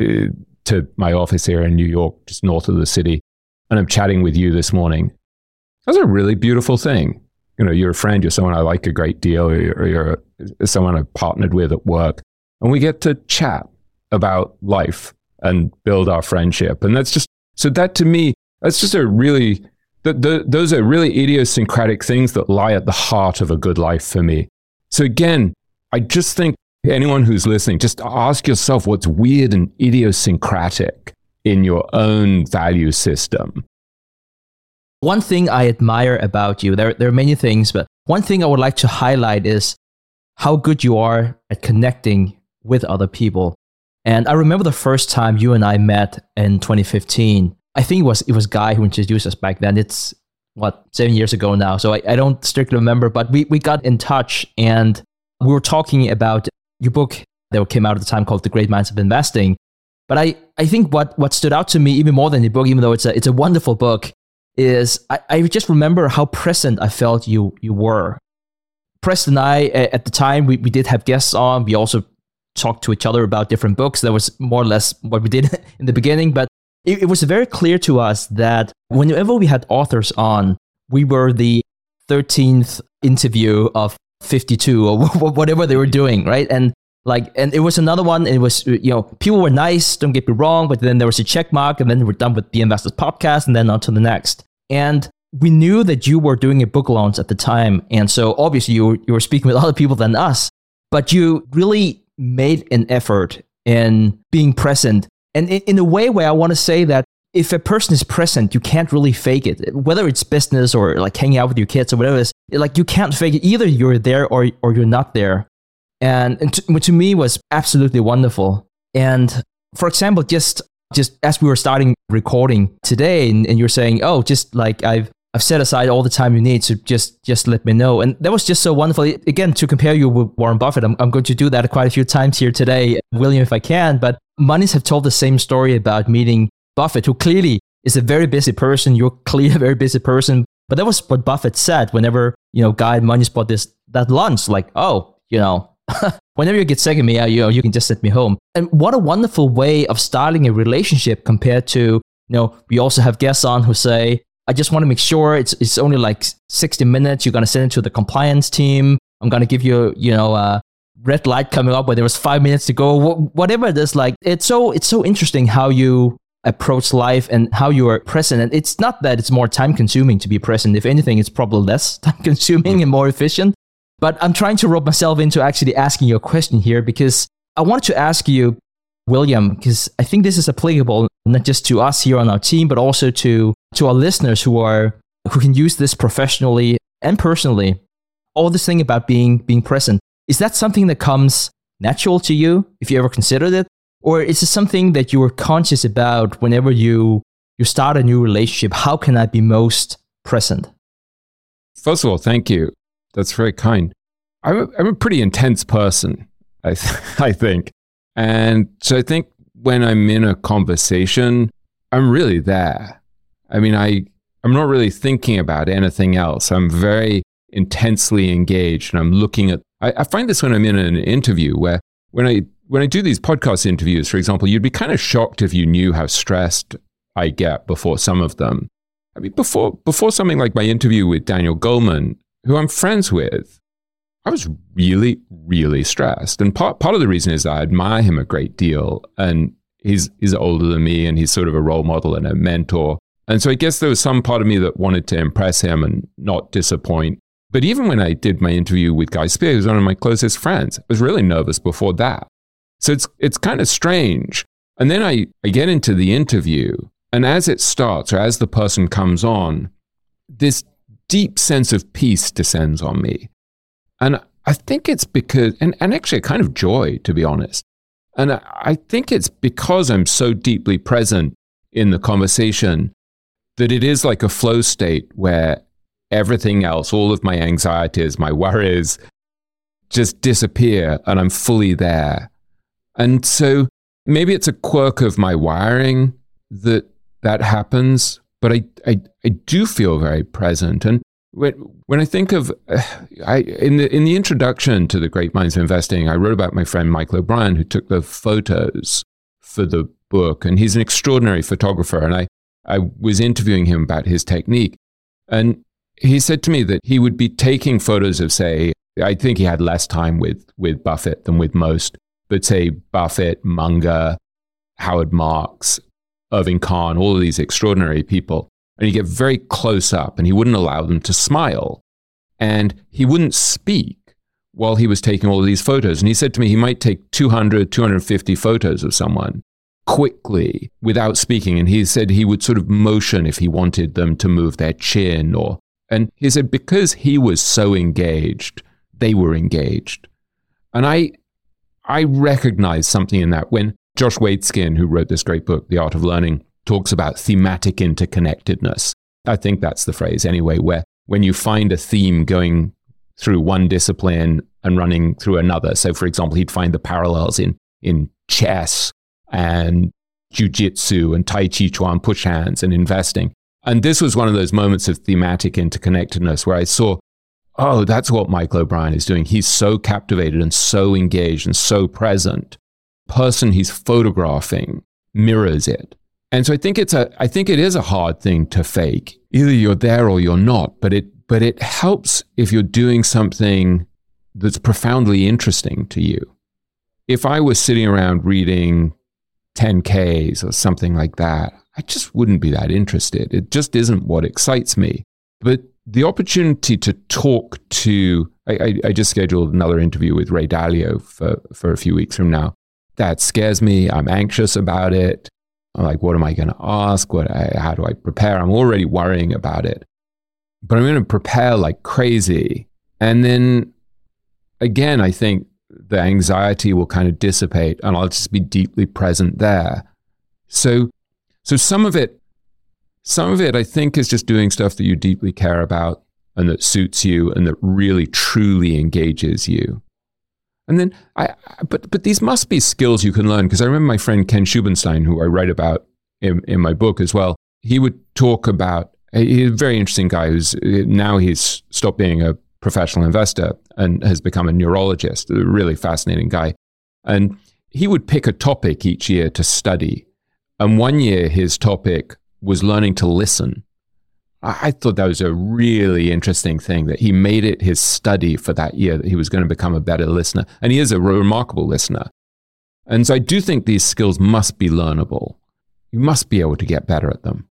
to my office here in New York, just north of the city, and I'm chatting with you this morning, that's a really beautiful thing. You know, you're a friend, you're someone I like a great deal, or you're someone I've partnered with at work, and we get to chat about life and build our friendship. And that's just, so that to me, that's just a really, those are really idiosyncratic things that lie at the heart of a good life for me. So again, I just think anyone who's listening, just ask yourself what's weird and idiosyncratic in your own value system. One thing I admire about you, there are many things, but one thing I would like to highlight is how good you are at connecting with other people. And I remember the first time you and I met in 2015. I think it was Guy who introduced us back then. It's 7 years ago now. So I don't strictly remember, but we got in touch and we were talking about your book that came out at the time called The Great Minds of Investing. But I think what stood out to me even more than the book, even though it's a wonderful book, is I just remember how present I felt you were. Preston and I, at the time, we did have guests on. We also talked to each other about different books. That was more or less what we did in the beginning. But it was very clear to us that whenever we had authors on, we were the 13th interview of 52 or whatever they were doing, right? And it was another one. It was, people were nice, don't get me wrong, but then there was a check mark, and then we're done with the Investors Podcast, and then on to the next. And we knew that you were doing a book launch at the time, and so obviously you were speaking with other people than us, but you really made an effort in being present. And in a way where I want to say that if a person is present, you can't really fake it. Whether it's business or like hanging out with your kids or whatever it is, like you can't fake it. Either you're there or you're not there. And to me was absolutely wonderful. And for example, just as we were starting recording today, and you're saying, oh, just like I've set aside all the time you need, so just let me know. And that was just so wonderful. Again, to compare you with Warren Buffett, I'm going to do that quite a few times here today, William, if I can. But Monies have told the same story about meeting Buffett, who clearly is a very busy person. You're clearly a very busy person. But that was what Buffett said whenever, Guy Monies bought that lunch, like, oh, whenever you get sick of me, you can just send me home. And what a wonderful way of starting a relationship compared to, we also have guests on who say, I just want to make sure it's only like 60 minutes. You're going to send it to the compliance team. I'm going to give you, a red light coming up where there was 5 minutes to go. Whatever it is, like, it's so interesting how you approach life and how you are present. And it's not that it's more time consuming to be present. If anything, it's probably less time consuming and more efficient. But I'm trying to rope myself into actually asking you a question here, because I wanted to ask you, William, because I think this is applicable not just to us here on our team, but also to our listeners who can use this professionally and personally. All this thing about being present, is that something that comes natural to you, if you ever considered it? Or is it something that you were conscious about whenever you start a new relationship? How can I be most present? First of all, thank you. That's very kind. I'm a pretty intense person, I think. And so I think when I'm in a conversation, I'm really there. I mean, I'm not really thinking about anything else. I'm very intensely engaged, and I'm looking at, I find this when I'm in an interview where when I do these podcast interviews, for example, you'd be kind of shocked if you knew how stressed I get before some of them. I mean, before something like my interview with Daniel Goleman, who I'm friends with, I was really, really stressed. And part of the reason is that I admire him a great deal. And he's older than me, and he's sort of a role model and a mentor. And so I guess there was some part of me that wanted to impress him and not disappoint. But even when I did my interview with Guy Spier, who's one of my closest friends, I was really nervous before that. So it's kind of strange. And then I get into the interview, and as it starts, or as the person comes on, this deep sense of peace descends on me. And I think it's because, and actually a kind of joy, to be honest. And I think it's because I'm so deeply present in the conversation that it is like a flow state where everything else, all of my anxieties, my worries, just disappear, and I'm fully there. And so maybe it's a quirk of my wiring that happens, but I do feel very present. And when I think of, in the introduction to The Great Minds of Investing, I wrote about my friend Michael O'Brien, who took the photos for the book, and he's an extraordinary photographer. And I was interviewing him about his technique, and he said to me that he would be taking photos of, say, I think he had less time with Buffett than with most, but say Buffett, Munger, Howard Marks, Irving Kahn, all of these extraordinary people. And he'd get very close up, and he wouldn't allow them to smile. And he wouldn't speak while he was taking all of these photos. And he said to me he might take 200, 250 photos of someone quickly without speaking. And he said he would sort of motion if he wanted them to move their chin. And he said because he was so engaged, they were engaged. And I recognized something in that when Josh Waitzkin, who wrote this great book, The Art of Learning, talks about thematic interconnectedness. I think that's the phrase anyway, where when you find a theme going through one discipline and running through another. So for example, he'd find the parallels in chess and jiu-jitsu and Tai Chi Chuan push hands and investing. And this was one of those moments of thematic interconnectedness where I saw, oh, that's what Michael O'Brien is doing. He's so captivated and so engaged and so present. Person he's photographing mirrors it. And so I think it is a hard thing to fake. Either you're there or you're not, but it helps if you're doing something that's profoundly interesting to you. If I was sitting around reading 10Ks or something like that, I just wouldn't be that interested. It just isn't what excites me. But the opportunity to talk to, I just scheduled another interview with Ray Dalio for a few weeks from now. That scares me. I'm anxious about it. I'm like, what am I going to ask? How do I prepare? I'm already worrying about it. But I'm going to prepare like crazy. And then again, I think the anxiety will kind of dissipate and I'll just be deeply present there. So some of it I think is just doing stuff that you deeply care about and that suits you and that really truly engages you. And then but these must be skills you can learn, because I remember my friend Ken Schubenstein, who I write about in my book as well. He would talk about, he's a very interesting guy he's stopped being a professional investor and has become a neurologist, a really fascinating guy. And he would pick a topic each year to study. And one year his topic was learning to listen. I thought that was a really interesting thing, that he made it his study for that year, that he was going to become a better listener. And he is a remarkable listener. And so I do think these skills must be learnable. You must be able to get better at them.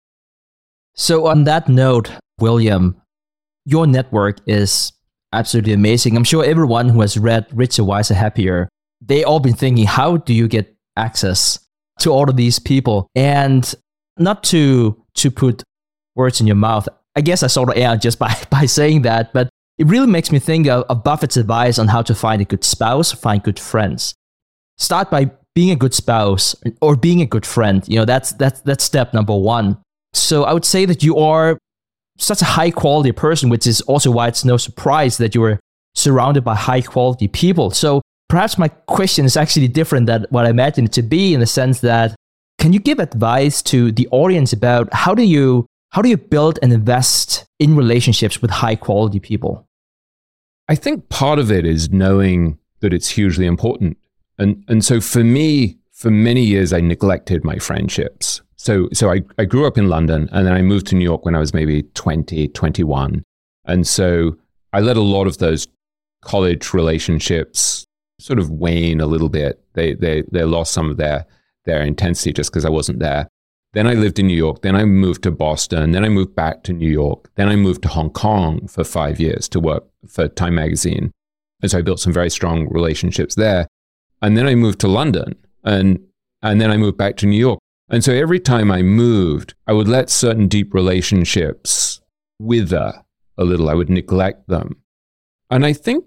So on that note, William, your network is absolutely amazing. I'm sure everyone who has read Richer, Wiser, Happier, they all been thinking, how do you get access to all of these people? And not to put words in your mouth, I guess I sort of am just by saying that, but it really makes me think of Buffett's advice on how to find a good spouse, find good friends. Start by being a good spouse or being a good friend. That's step number one. So I would say that you are such a high quality person, which is also why it's no surprise that you are surrounded by high quality people. So perhaps my question is actually different than what I imagined it to be, in the sense that, can you give advice to the audience about how do you build and invest in relationships with high quality people? I think part of it is knowing that it's hugely important. And so for me, for many years, I neglected my friendships. So I grew up in London, and then I moved to New York when I was maybe 20, 21. And so I let a lot of those college relationships sort of wane a little bit. They lost some of their intensity just because I wasn't there. Then I lived in New York. Then I moved to Boston. Then I moved back to New York. Then I moved to Hong Kong for 5 years to work for Time Magazine. And so I built some very strong relationships there. And then I moved to London. And then I moved back to New York. And so every time I moved, I would let certain deep relationships wither a little. I would neglect them. And I think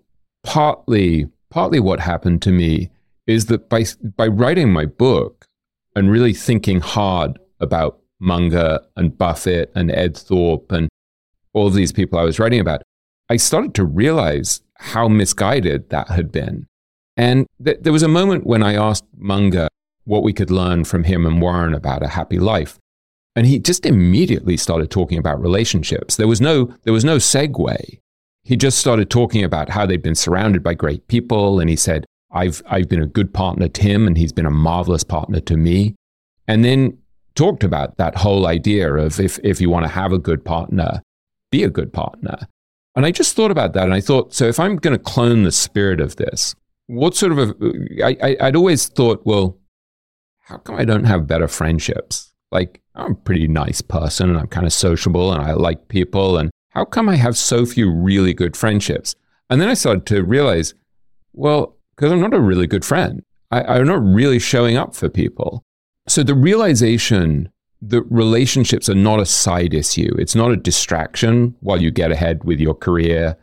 partly what happened to me is that by writing my book and really thinking hard about Munger and Buffett and Ed Thorpe and all of these people I was writing about, I started to realize how misguided that had been. And there was a moment when I asked Munger what we could learn from him and Warren about a happy life. And he just immediately started talking about relationships. There was no segue. He just started talking about how they'd been surrounded by great people. And he said, I've been a good partner to him, and he's been a marvelous partner to me. And then talked about that whole idea of if you want to have a good partner, be a good partner. And I just thought about that, and I thought, so if I'm going to clone the spirit of this, what sort of I'd always thought, well, how come I don't have better friendships? Like, I'm a pretty nice person, and I'm kind of sociable, and I like people, and how come I have so few really good friendships? And then I started to realize, well, because I'm not a really good friend. I'm not really showing up for people. So the realization that relationships are not a side issue. It's not a distraction while you get ahead with your career.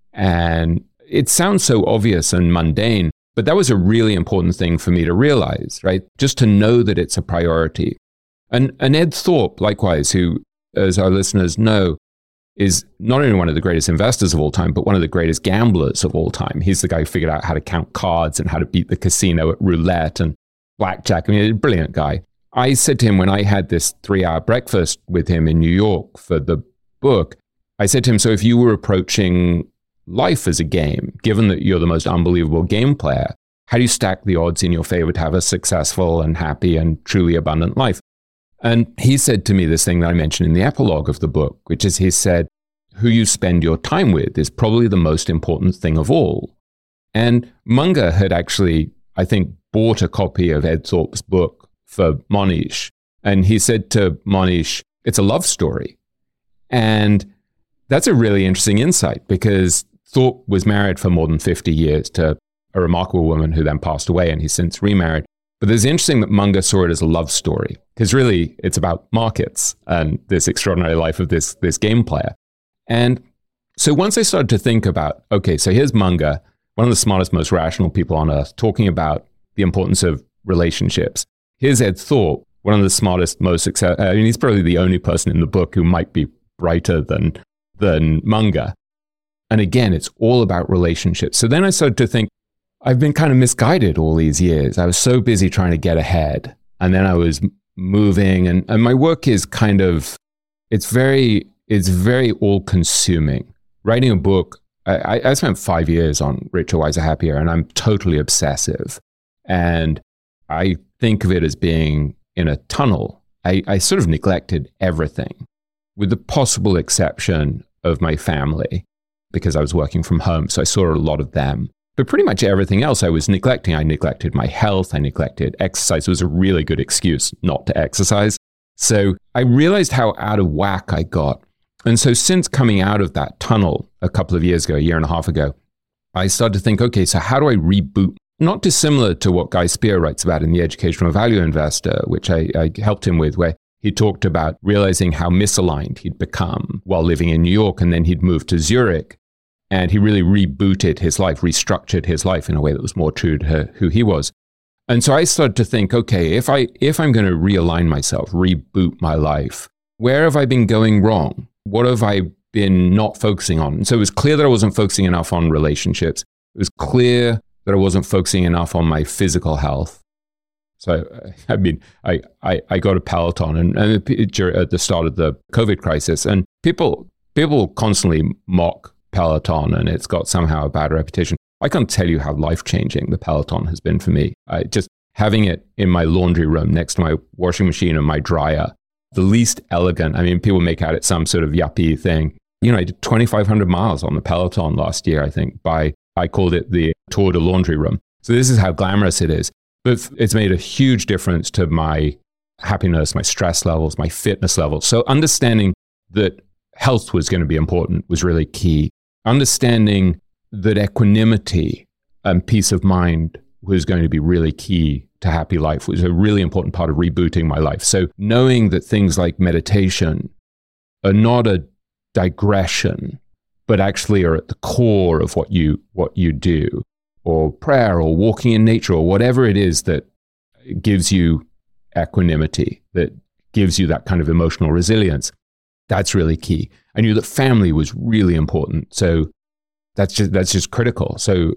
And it sounds so obvious and mundane, but that was a really important thing for me to realize, right? Just to know that it's a priority. And Ed Thorpe, likewise, who, as our listeners know, is not only one of the greatest investors of all time, but one of the greatest gamblers of all time. He's the guy who figured out how to count cards and how to beat the casino at roulette and blackjack. I mean, a brilliant guy. I said to him when I had this 3-hour breakfast with him in New York for the book, I said to him, so if you were approaching life as a game, given that you're the most unbelievable game player, how do you stack the odds in your favor to have a successful and happy and truly abundant life? And he said to me this thing that I mentioned in the epilogue of the book, which is he said, who you spend your time with is probably the most important thing of all. And Munger had actually, I think, bought a copy of Ed Thorp's book for Monish. And he said to Monish, it's a love story. And that's a really interesting insight because Thorpe was married for more than 50 years to a remarkable woman who then passed away, and he's since remarried. But it's interesting that Munger saw it as a love story because really it's about markets and this extraordinary life of this game player. And so once I started to think about, okay, so here's Munger, one of the smartest, most rational people on earth, talking about the importance of relationships. Here's Ed Thorpe, one of the smartest, most successful. I mean, he's probably the only person in the book who might be brighter than Munger. And again, it's all about relationships. So then I started to think, I've been kind of misguided all these years. I was so busy trying to get ahead. And then I was moving, and my work is kind of, it's very all-consuming. Writing a book, I spent 5 years on Richer, Wiser, Happier, and I'm totally obsessive. And I think of it as being in a tunnel. I sort of neglected everything, with the possible exception of my family, because I was working from home, so I saw a lot of them. But pretty much everything else I was neglecting. I neglected my health. I neglected exercise. It was a really good excuse not to exercise. So I realized how out of whack I got. And so since coming out of that tunnel a couple of years ago, a year and a half ago, I started to think, okay, so how do I reboot? Not dissimilar to what Guy Spier writes about in The Educational Value Investor, which I helped him with, where he talked about realizing how misaligned he'd become while living in New York. And then he'd moved to Zurich. And he really rebooted his life, restructured his life in a way that was more true to who he was. And so I started to think, okay, if I'm going to realign myself, reboot my life, where have I been going wrong? What have I been not focusing on? And so it was clear that I wasn't focusing enough on relationships. It was clear that I wasn't focusing enough on my physical health. So, I mean, I got a Peloton and at the start of the COVID crisis, and people constantly mock Peloton, and it's got somehow a bad reputation. I can't tell you how life-changing the Peloton has been for me. Just having it in my laundry room next to my washing machine and my dryer, the least elegant. I mean, people make out it's some sort of yuppie thing. You know, I did 2,500 miles on the Peloton last year, I think, I called it the Tour de Laundry Room. So this is how glamorous it is. But it's made a huge difference to my happiness, my stress levels, my fitness levels. So understanding that health was going to be important was really key. Understanding that equanimity and peace of mind was going to be really key to happy life was a really important part of rebooting my life. So knowing that things like meditation are not a digression, but actually are at the core of what you do, or prayer, or walking in nature, or whatever it is that gives you equanimity, that gives you that kind of emotional resilience. That's really key. I knew that family was really important. So that's just critical. So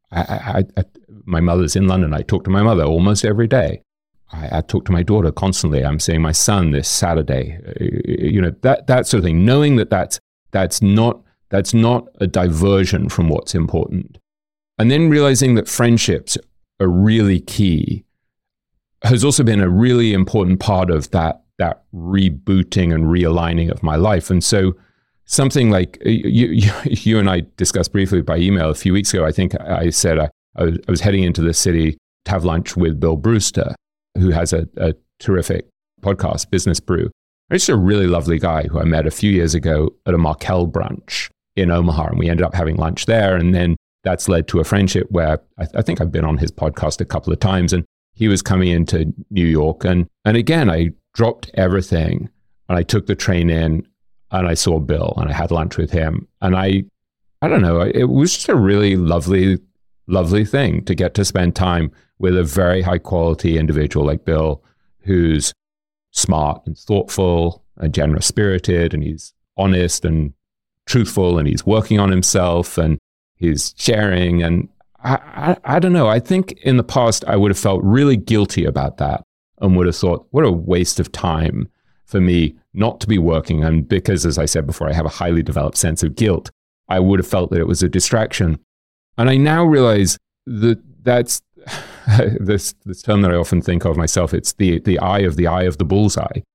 my mother's in London. I talk to my mother almost every day. I talk to my daughter constantly. I'm seeing my son this Saturday. You know, that sort of thing. Knowing that that's not a diversion from what's important. And then realizing that friendships are really key has also been a really important part of that rebooting and realigning of my life. And so something like you and I discussed briefly by email a few weeks ago, I think I said I was heading into the city to have lunch with Bill Brewster, who has a terrific podcast, Business Brew. He's a really lovely guy who I met a few years ago at a Markel brunch in Omaha, and we ended up having lunch there. And then that's led to a friendship where I think I've been on his podcast a couple of times, and he was coming into New York. And again, I dropped everything and I took the train in and I saw Bill and I had lunch with him. And I don't know, it was just a really lovely thing to get to spend time with a very high quality individual like Bill, who's smart and thoughtful and generous spirited, and he's honest and truthful, and he's working on himself and he's sharing. And I don't know, I think in the past I would have felt really guilty about that and would have thought, what a waste of time for me not to be working. And because, as I said before, I have a highly developed sense of guilt, I would have felt that it was a distraction. And I now realize that that's this term that I often think of myself. It's the eye of the bullseye.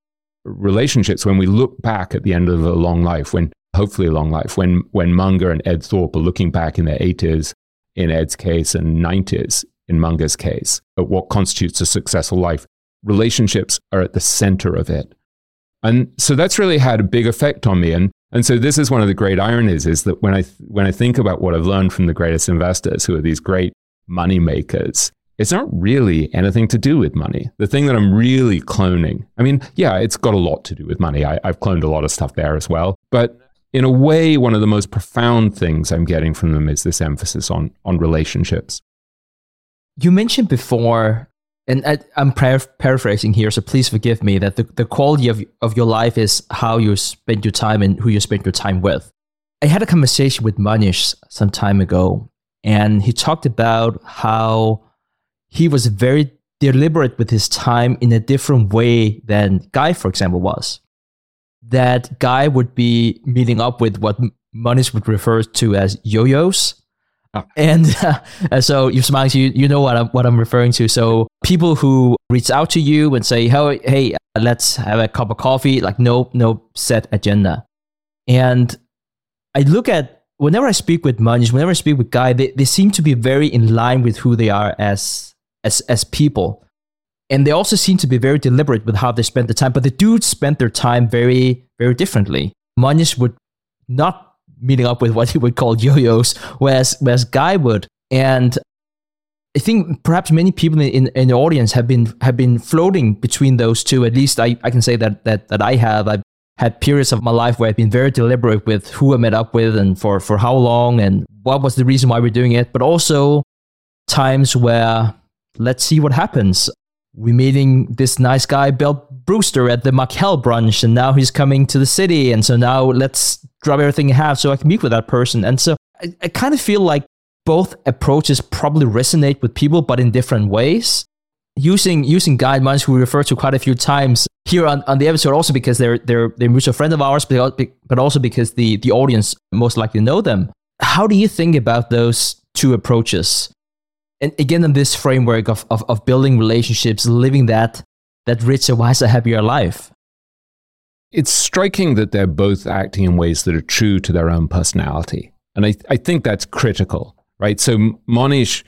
relationships, when we look back at the end of a long life, hopefully a long life, when Munger and Ed Thorpe are looking back in their 80s, in Ed's case, and 90s, in Munger's case, at what constitutes a successful life, relationships are at the center of it. And so that's really had a big effect on me. And so this is one of the great ironies, is that when I think about what I've learned from the greatest investors, who are these great money makers, it's not really anything to do with money. The thing that I'm really cloning, I mean, yeah, it's got a lot to do with money. I've cloned a lot of stuff there as well. But in a way, one of the most profound things I'm getting from them is this emphasis on relationships. You mentioned before, and I'm paraphrasing here, so please forgive me, that the quality of your life is how you spend your time and who you spend your time with. I had a conversation with Manish some time ago, and he talked about how he was very deliberate with his time in a different way than Guy, for example, was. That Guy would be meeting up with what Manish would refer to as yo-yos. And so you're smiling, so you know what I'm referring to. So people who reach out to you and say, hey, let's have a cup of coffee, like no set agenda. And I look at, whenever I speak with Manish, whenever I speak with Guy, they seem to be very in line with who they are as people. And they also seem to be very deliberate with how they spend the time, but they do spend their time very, very differently. Manish would not meeting up with what he would call yo-yos, whereas Guy would. And I think perhaps many people in the audience have been floating between those two. At least I can say that I have. I've had periods of my life where I've been very deliberate with who I met up with and for how long and what was the reason why we're doing it. But also times where, let's see what happens. We're meeting this nice guy, Bill Brewster, at the Markel brunch, and now he's coming to the city. And so now let's drop everything you have so I can meet with that person. And so I kind of feel like both approaches probably resonate with people, but in different ways. Using Guy and Manish, who we refer to quite a few times here on the episode, also because they're mutual friend of ours, but also because the audience most likely know them. How do you think about those two approaches? And again, in this framework of building relationships, living that richer, wiser, happier life. It's striking that they're both acting in ways that are true to their own personality. And I think that's critical, right? So Manish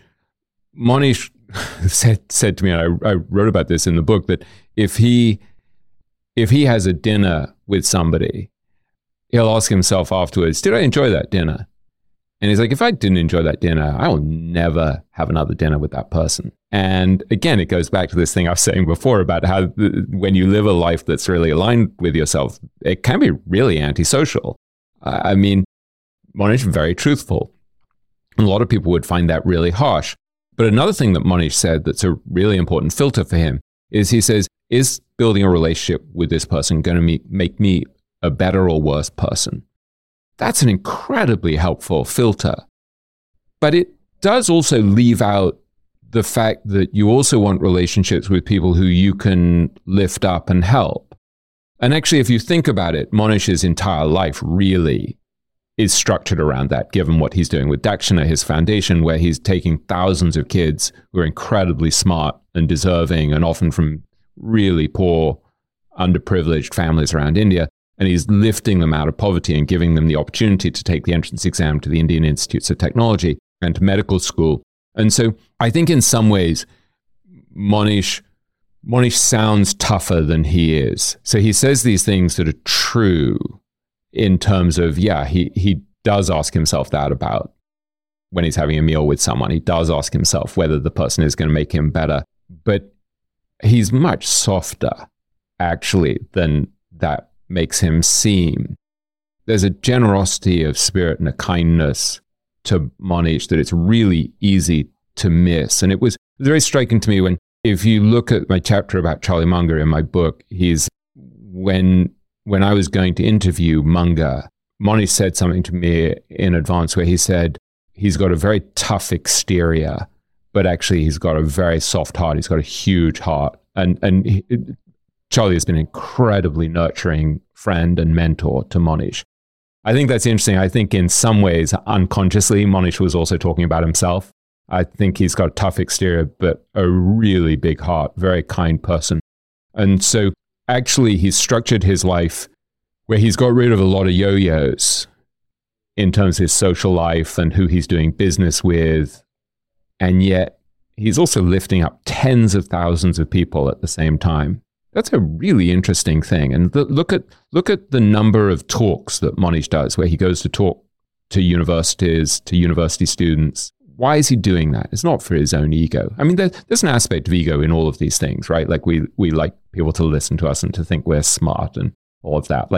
said to me, and I wrote about this in the book, that if he has a dinner with somebody, he'll ask himself afterwards, did I enjoy that dinner? And he's like, if I didn't enjoy that dinner, I will never have another dinner with that person. And again, it goes back to this thing I was saying before about how when you live a life that's really aligned with yourself, it can be really antisocial. I mean, Manish is very truthful. A lot of people would find that really harsh. But another thing that Manish said that's a really important filter for him is he says, is building a relationship with this person going to make me a better or worse person? That's an incredibly helpful filter. But it does also leave out the fact that you also want relationships with people who you can lift up and help. And actually, if you think about it, Manish's entire life really is structured around that, given what he's doing with Dakshina, his foundation, where he's taking thousands of kids who are incredibly smart and deserving and often from really poor, underprivileged families around India. And he's lifting them out of poverty and giving them the opportunity to take the entrance exam to the Indian Institutes of Technology and to medical school. And so I think in some ways, Manish sounds tougher than he is. So he says these things that are true in terms of, yeah, he does ask himself that about when he's having a meal with someone. He does ask himself whether the person is going to make him better. But he's much softer, actually, than that makes him seem. There's a generosity of spirit and a kindness to Manish that it's really easy to miss. And it was very striking to me if you look at my chapter about Charlie Munger in my book, when I was going to interview Munger, Manish said something to me in advance where he said, he's got a very tough exterior, but actually he's got a very soft heart. He's got a huge heart. Charlie has been an incredibly nurturing friend and mentor to Manish. I think that's interesting. I think in some ways, unconsciously, Manish was also talking about himself. I think he's got a tough exterior, but a really big heart, very kind person. And so actually he's structured his life where he's got rid of a lot of yo-yos in terms of his social life and who he's doing business with. And yet he's also lifting up tens of thousands of people at the same time. That's a really interesting thing. And look at the number of talks that Monish does, where he goes to talk to universities, to university students. Why is he doing that? It's not for his own ego. I mean, there's an aspect of ego in all of these things, right? Like we like people to listen to us and to think we're smart and all of that.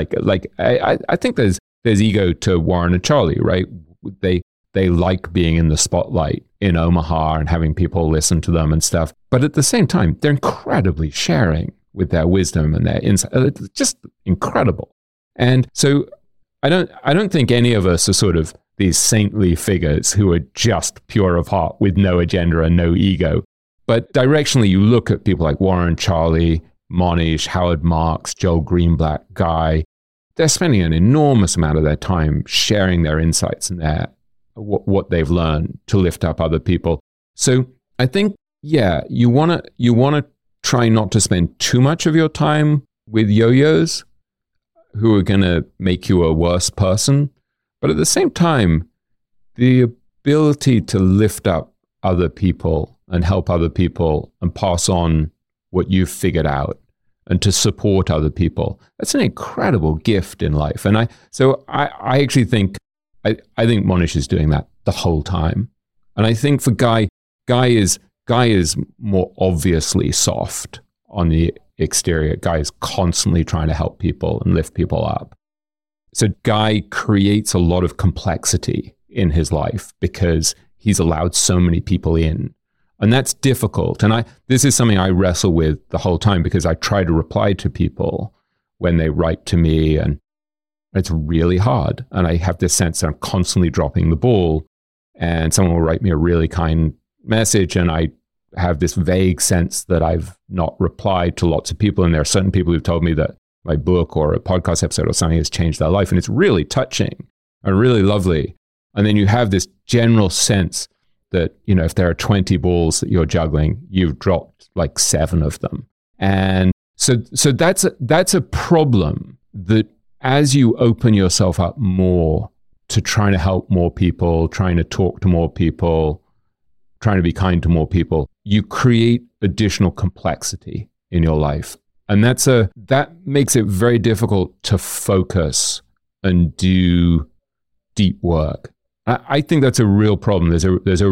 I think there's ego to Warren and Charlie, right? They like being in the spotlight in Omaha and having people listen to them and stuff. But at the same time, they're incredibly sharing with their wisdom and their insight. It's just incredible. And so I don't think any of us are sort of these saintly figures who are just pure of heart with no agenda and no ego. But directionally, you look at people like Warren, Charlie, Monish, Howard Marks, Joel Greenblatt, Guy. They're spending an enormous amount of their time sharing their insights and what they've learned to lift up other people. So I think, yeah, you want to try not to spend too much of your time with yo-yos who are going to make you a worse person. But at the same time, the ability to lift up other people and help other people and pass on what you've figured out and to support other people, that's an incredible gift in life. And I actually think, I think Monish is doing that the whole time. And I think for Guy is more obviously soft on the exterior. Guy is constantly trying to help people and lift people up. So Guy creates a lot of complexity in his life because he's allowed so many people in. And that's difficult. And this is something I wrestle with the whole time because I try to reply to people when they write to me, and it's really hard. And I have this sense that I'm constantly dropping the ball, and someone will write me a really kind message, and I have this vague sense that I've not replied to lots of people. And there are certain people who've told me that my book or a podcast episode or something has changed their life. And it's really touching and really lovely. And then you have this general sense that, you know, if there are 20 balls that you're juggling, you've dropped like 7 of them. And so that's a problem, that as you open yourself up more to trying to help more people, trying to talk to more people, trying to be kind to more people, you create additional complexity in your life. And that makes it very difficult to focus and do deep work. I think that's a real problem. There's a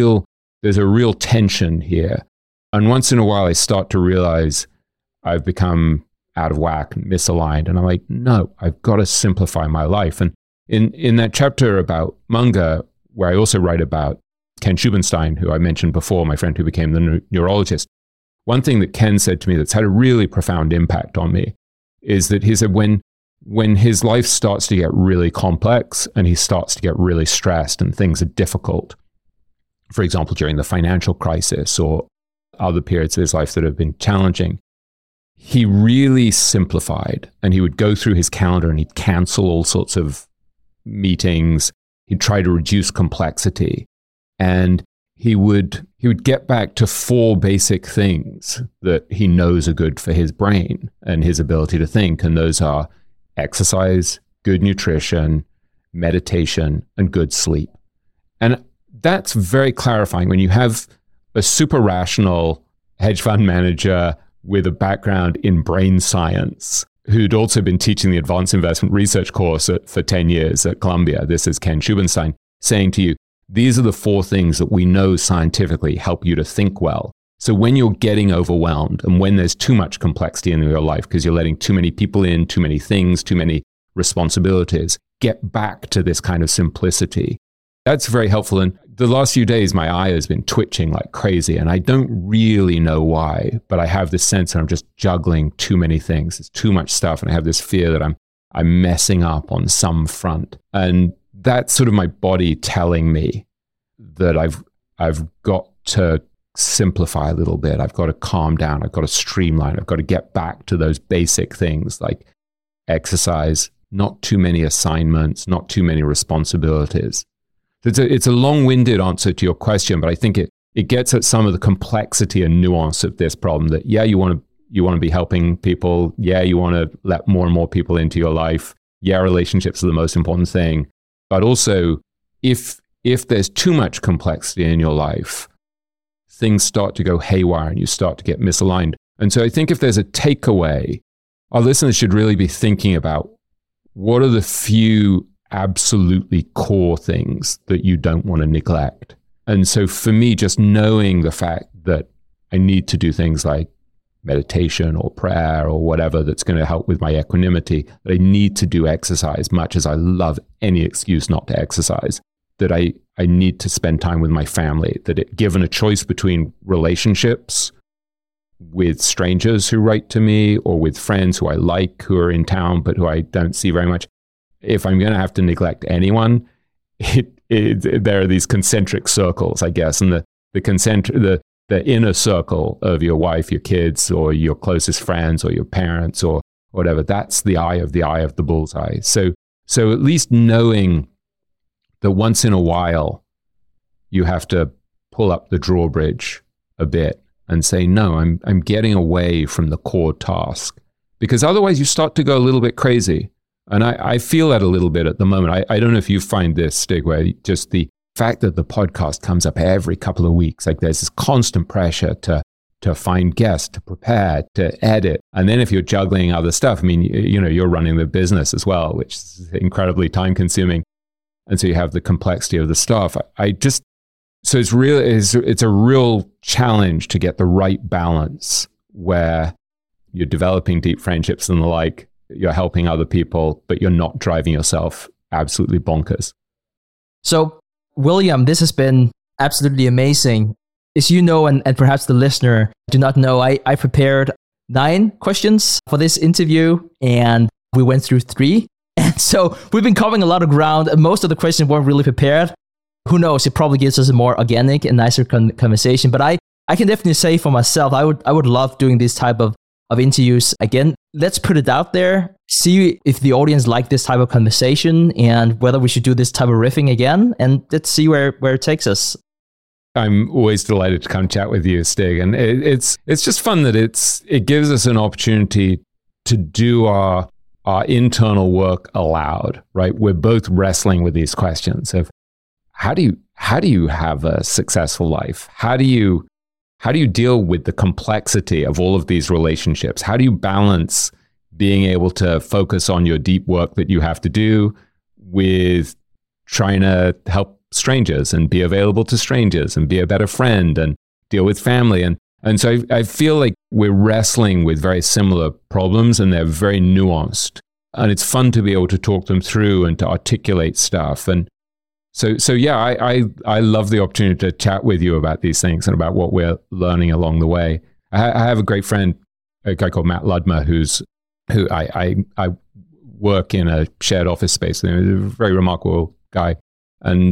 real tension here. And once in a while I start to realize I've become out of whack and misaligned. And I'm like, no, I've got to simplify my life. And in that chapter about Munger, where I also write about Ken Schubenstein, who I mentioned before, my friend who became the neurologist, one thing that Ken said to me that's had a really profound impact on me is that he said when his life starts to get really complex and he starts to get really stressed and things are difficult, for example, during the financial crisis or other periods of his life that have been challenging, he really simplified, and he would go through his calendar and he'd cancel all sorts of meetings. He'd try to reduce complexity, and he would get back to 4 basic things that he knows are good for his brain and his ability to think. And those are exercise, good nutrition, meditation, and good sleep. And that's very clarifying when you have a super rational hedge fund manager with a background in brain science who'd also been teaching the advanced investment research course for 10 years at Columbia. This is Ken Schubenstein saying to you, these are the 4 things that we know scientifically help you to think well. So when you're getting overwhelmed and when there's too much complexity in your life because you're letting too many people in, too many things, too many responsibilities, get back to this kind of simplicity. That's very helpful. And the last few days, my eye has been twitching like crazy, and I don't really know why, but I have this sense that I'm just juggling too many things. It's too much stuff, and I have this fear that I'm messing up on some front. And that's sort of my body telling me that I've got to simplify a little bit. I've got to calm down. I've got to streamline. I've got to get back to those basic things like exercise, not too many assignments, not too many responsibilities. It's a long-winded answer to your question, but I think it gets at some of the complexity and nuance of this problem that, yeah, you want you want to be helping people. Yeah, you want to let more and more people into your life. Yeah, relationships are the most important thing. But also, if there's too much complexity in your life, things start to go haywire and you start to get misaligned. And so I think if there's a takeaway, our listeners should really be thinking about what are the few absolutely core things that you don't want to neglect. And so for me, just knowing the fact that I need to do things like meditation or prayer or whatever that's going to help with my equanimity, that I need to do exercise, much as I love any excuse not to exercise, that I need to spend time with my family, that given a choice between relationships with strangers who write to me or with friends who I like, who are in town, but who I don't see very much, if I'm going to have to neglect anyone, there are these concentric circles, I guess, and the inner circle of your wife, your kids, or your closest friends, or your parents, or whatever. That's the eye of the bullseye. So at least knowing that once in a while you have to pull up the drawbridge a bit and say, no, I'm getting away from the core task, because otherwise you start to go a little bit crazy. And I feel that a little bit at the moment. I don't know if you find this, Stig, where just the fact that the podcast comes up every couple of weeks, like there's this constant pressure to find guests, to prepare, to edit. And then if you're juggling other stuff, I mean, you're running the business as well, which is incredibly time consuming. And so you have the complexity of the stuff. So it's a real challenge to get the right balance where you're developing deep friendships and the like, you're helping other people, but you're not driving yourself absolutely bonkers. So, William, this has been absolutely amazing. As you know, and perhaps the listener do not know, I prepared 9 questions for this interview, and we went through 3. And so we've been covering a lot of ground. Most of the questions weren't really prepared. Who knows? It probably gives us a more organic and nicer conversation. But I can definitely say for myself, I would love doing this type of interviews again. Let's put it out there, see if the audience like this type of conversation and whether we should do this type of riffing again, and let's see where it takes us. I'm always delighted to come chat with you, Stig. And it's just fun that it gives us an opportunity to do our internal work aloud, right? We're both wrestling with these questions of how do you have a successful life? How do you deal with the complexity of all of these relationships? How do you balance being able to focus on your deep work that you have to do with trying to help strangers and be available to strangers and be a better friend and deal with family? And so I feel like we're wrestling with very similar problems, and they're very nuanced. And it's fun to be able to talk them through and to articulate stuff. And so yeah, I love the opportunity to chat with you about these things and about what we're learning along the way. I have a great friend, a guy called Matt Ludmer, who I work in a shared office space with him. He's a very remarkable guy. And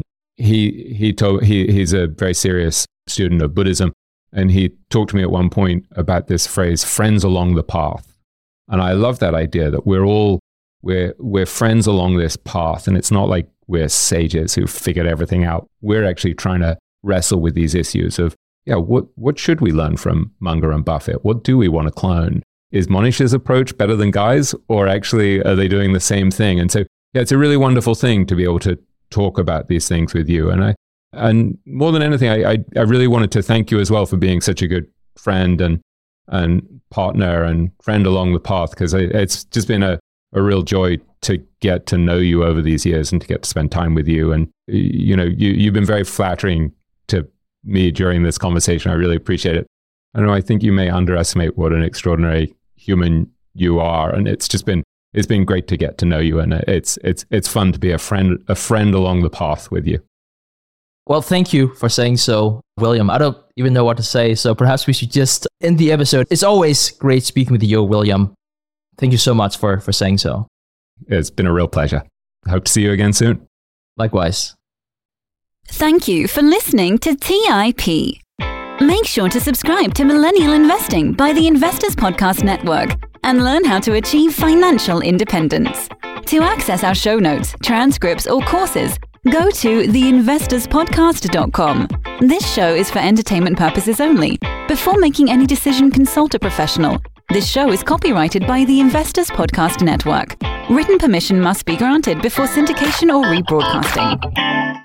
he's a very serious student of Buddhism. And he talked to me at one point about this phrase, friends along the path. And I love that idea that we're friends along this path. And it's not like we're sages who figured everything out. We're actually trying to wrestle with these issues of, what should we learn from Munger and Buffett? What do we want to clone? Is Monish's approach better than Guy's, or actually are they doing the same thing? And so, yeah, it's a really wonderful thing to be able to talk about these things with you. And more than anything, I really wanted to thank you as well for being such a good friend and partner and friend along the path, because it's just been a real joy to get to know you over these years and to get to spend time with you. And, you've been very flattering to me during this conversation. I really appreciate it. I don't know, I think you may underestimate what an extraordinary human you are. And it's been great to get to know you. And it's fun to be a friend along the path with you. Well, thank you for saying so, William. I don't even know what to say, so perhaps we should just end the episode. It's always great speaking with you, William. Thank you so much for saying so. It's been a real pleasure. Hope to see you again soon. Likewise. Thank you for listening to TIP. Make sure to subscribe to Millennial Investing by the Investors Podcast Network and learn how to achieve financial independence. To access our show notes, transcripts, or courses, go to theinvestorspodcast.com. This show is for entertainment purposes only. Before making any decision, consult a professional. This show is copyrighted by the Investors Podcast Network. Written permission must be granted before syndication or rebroadcasting.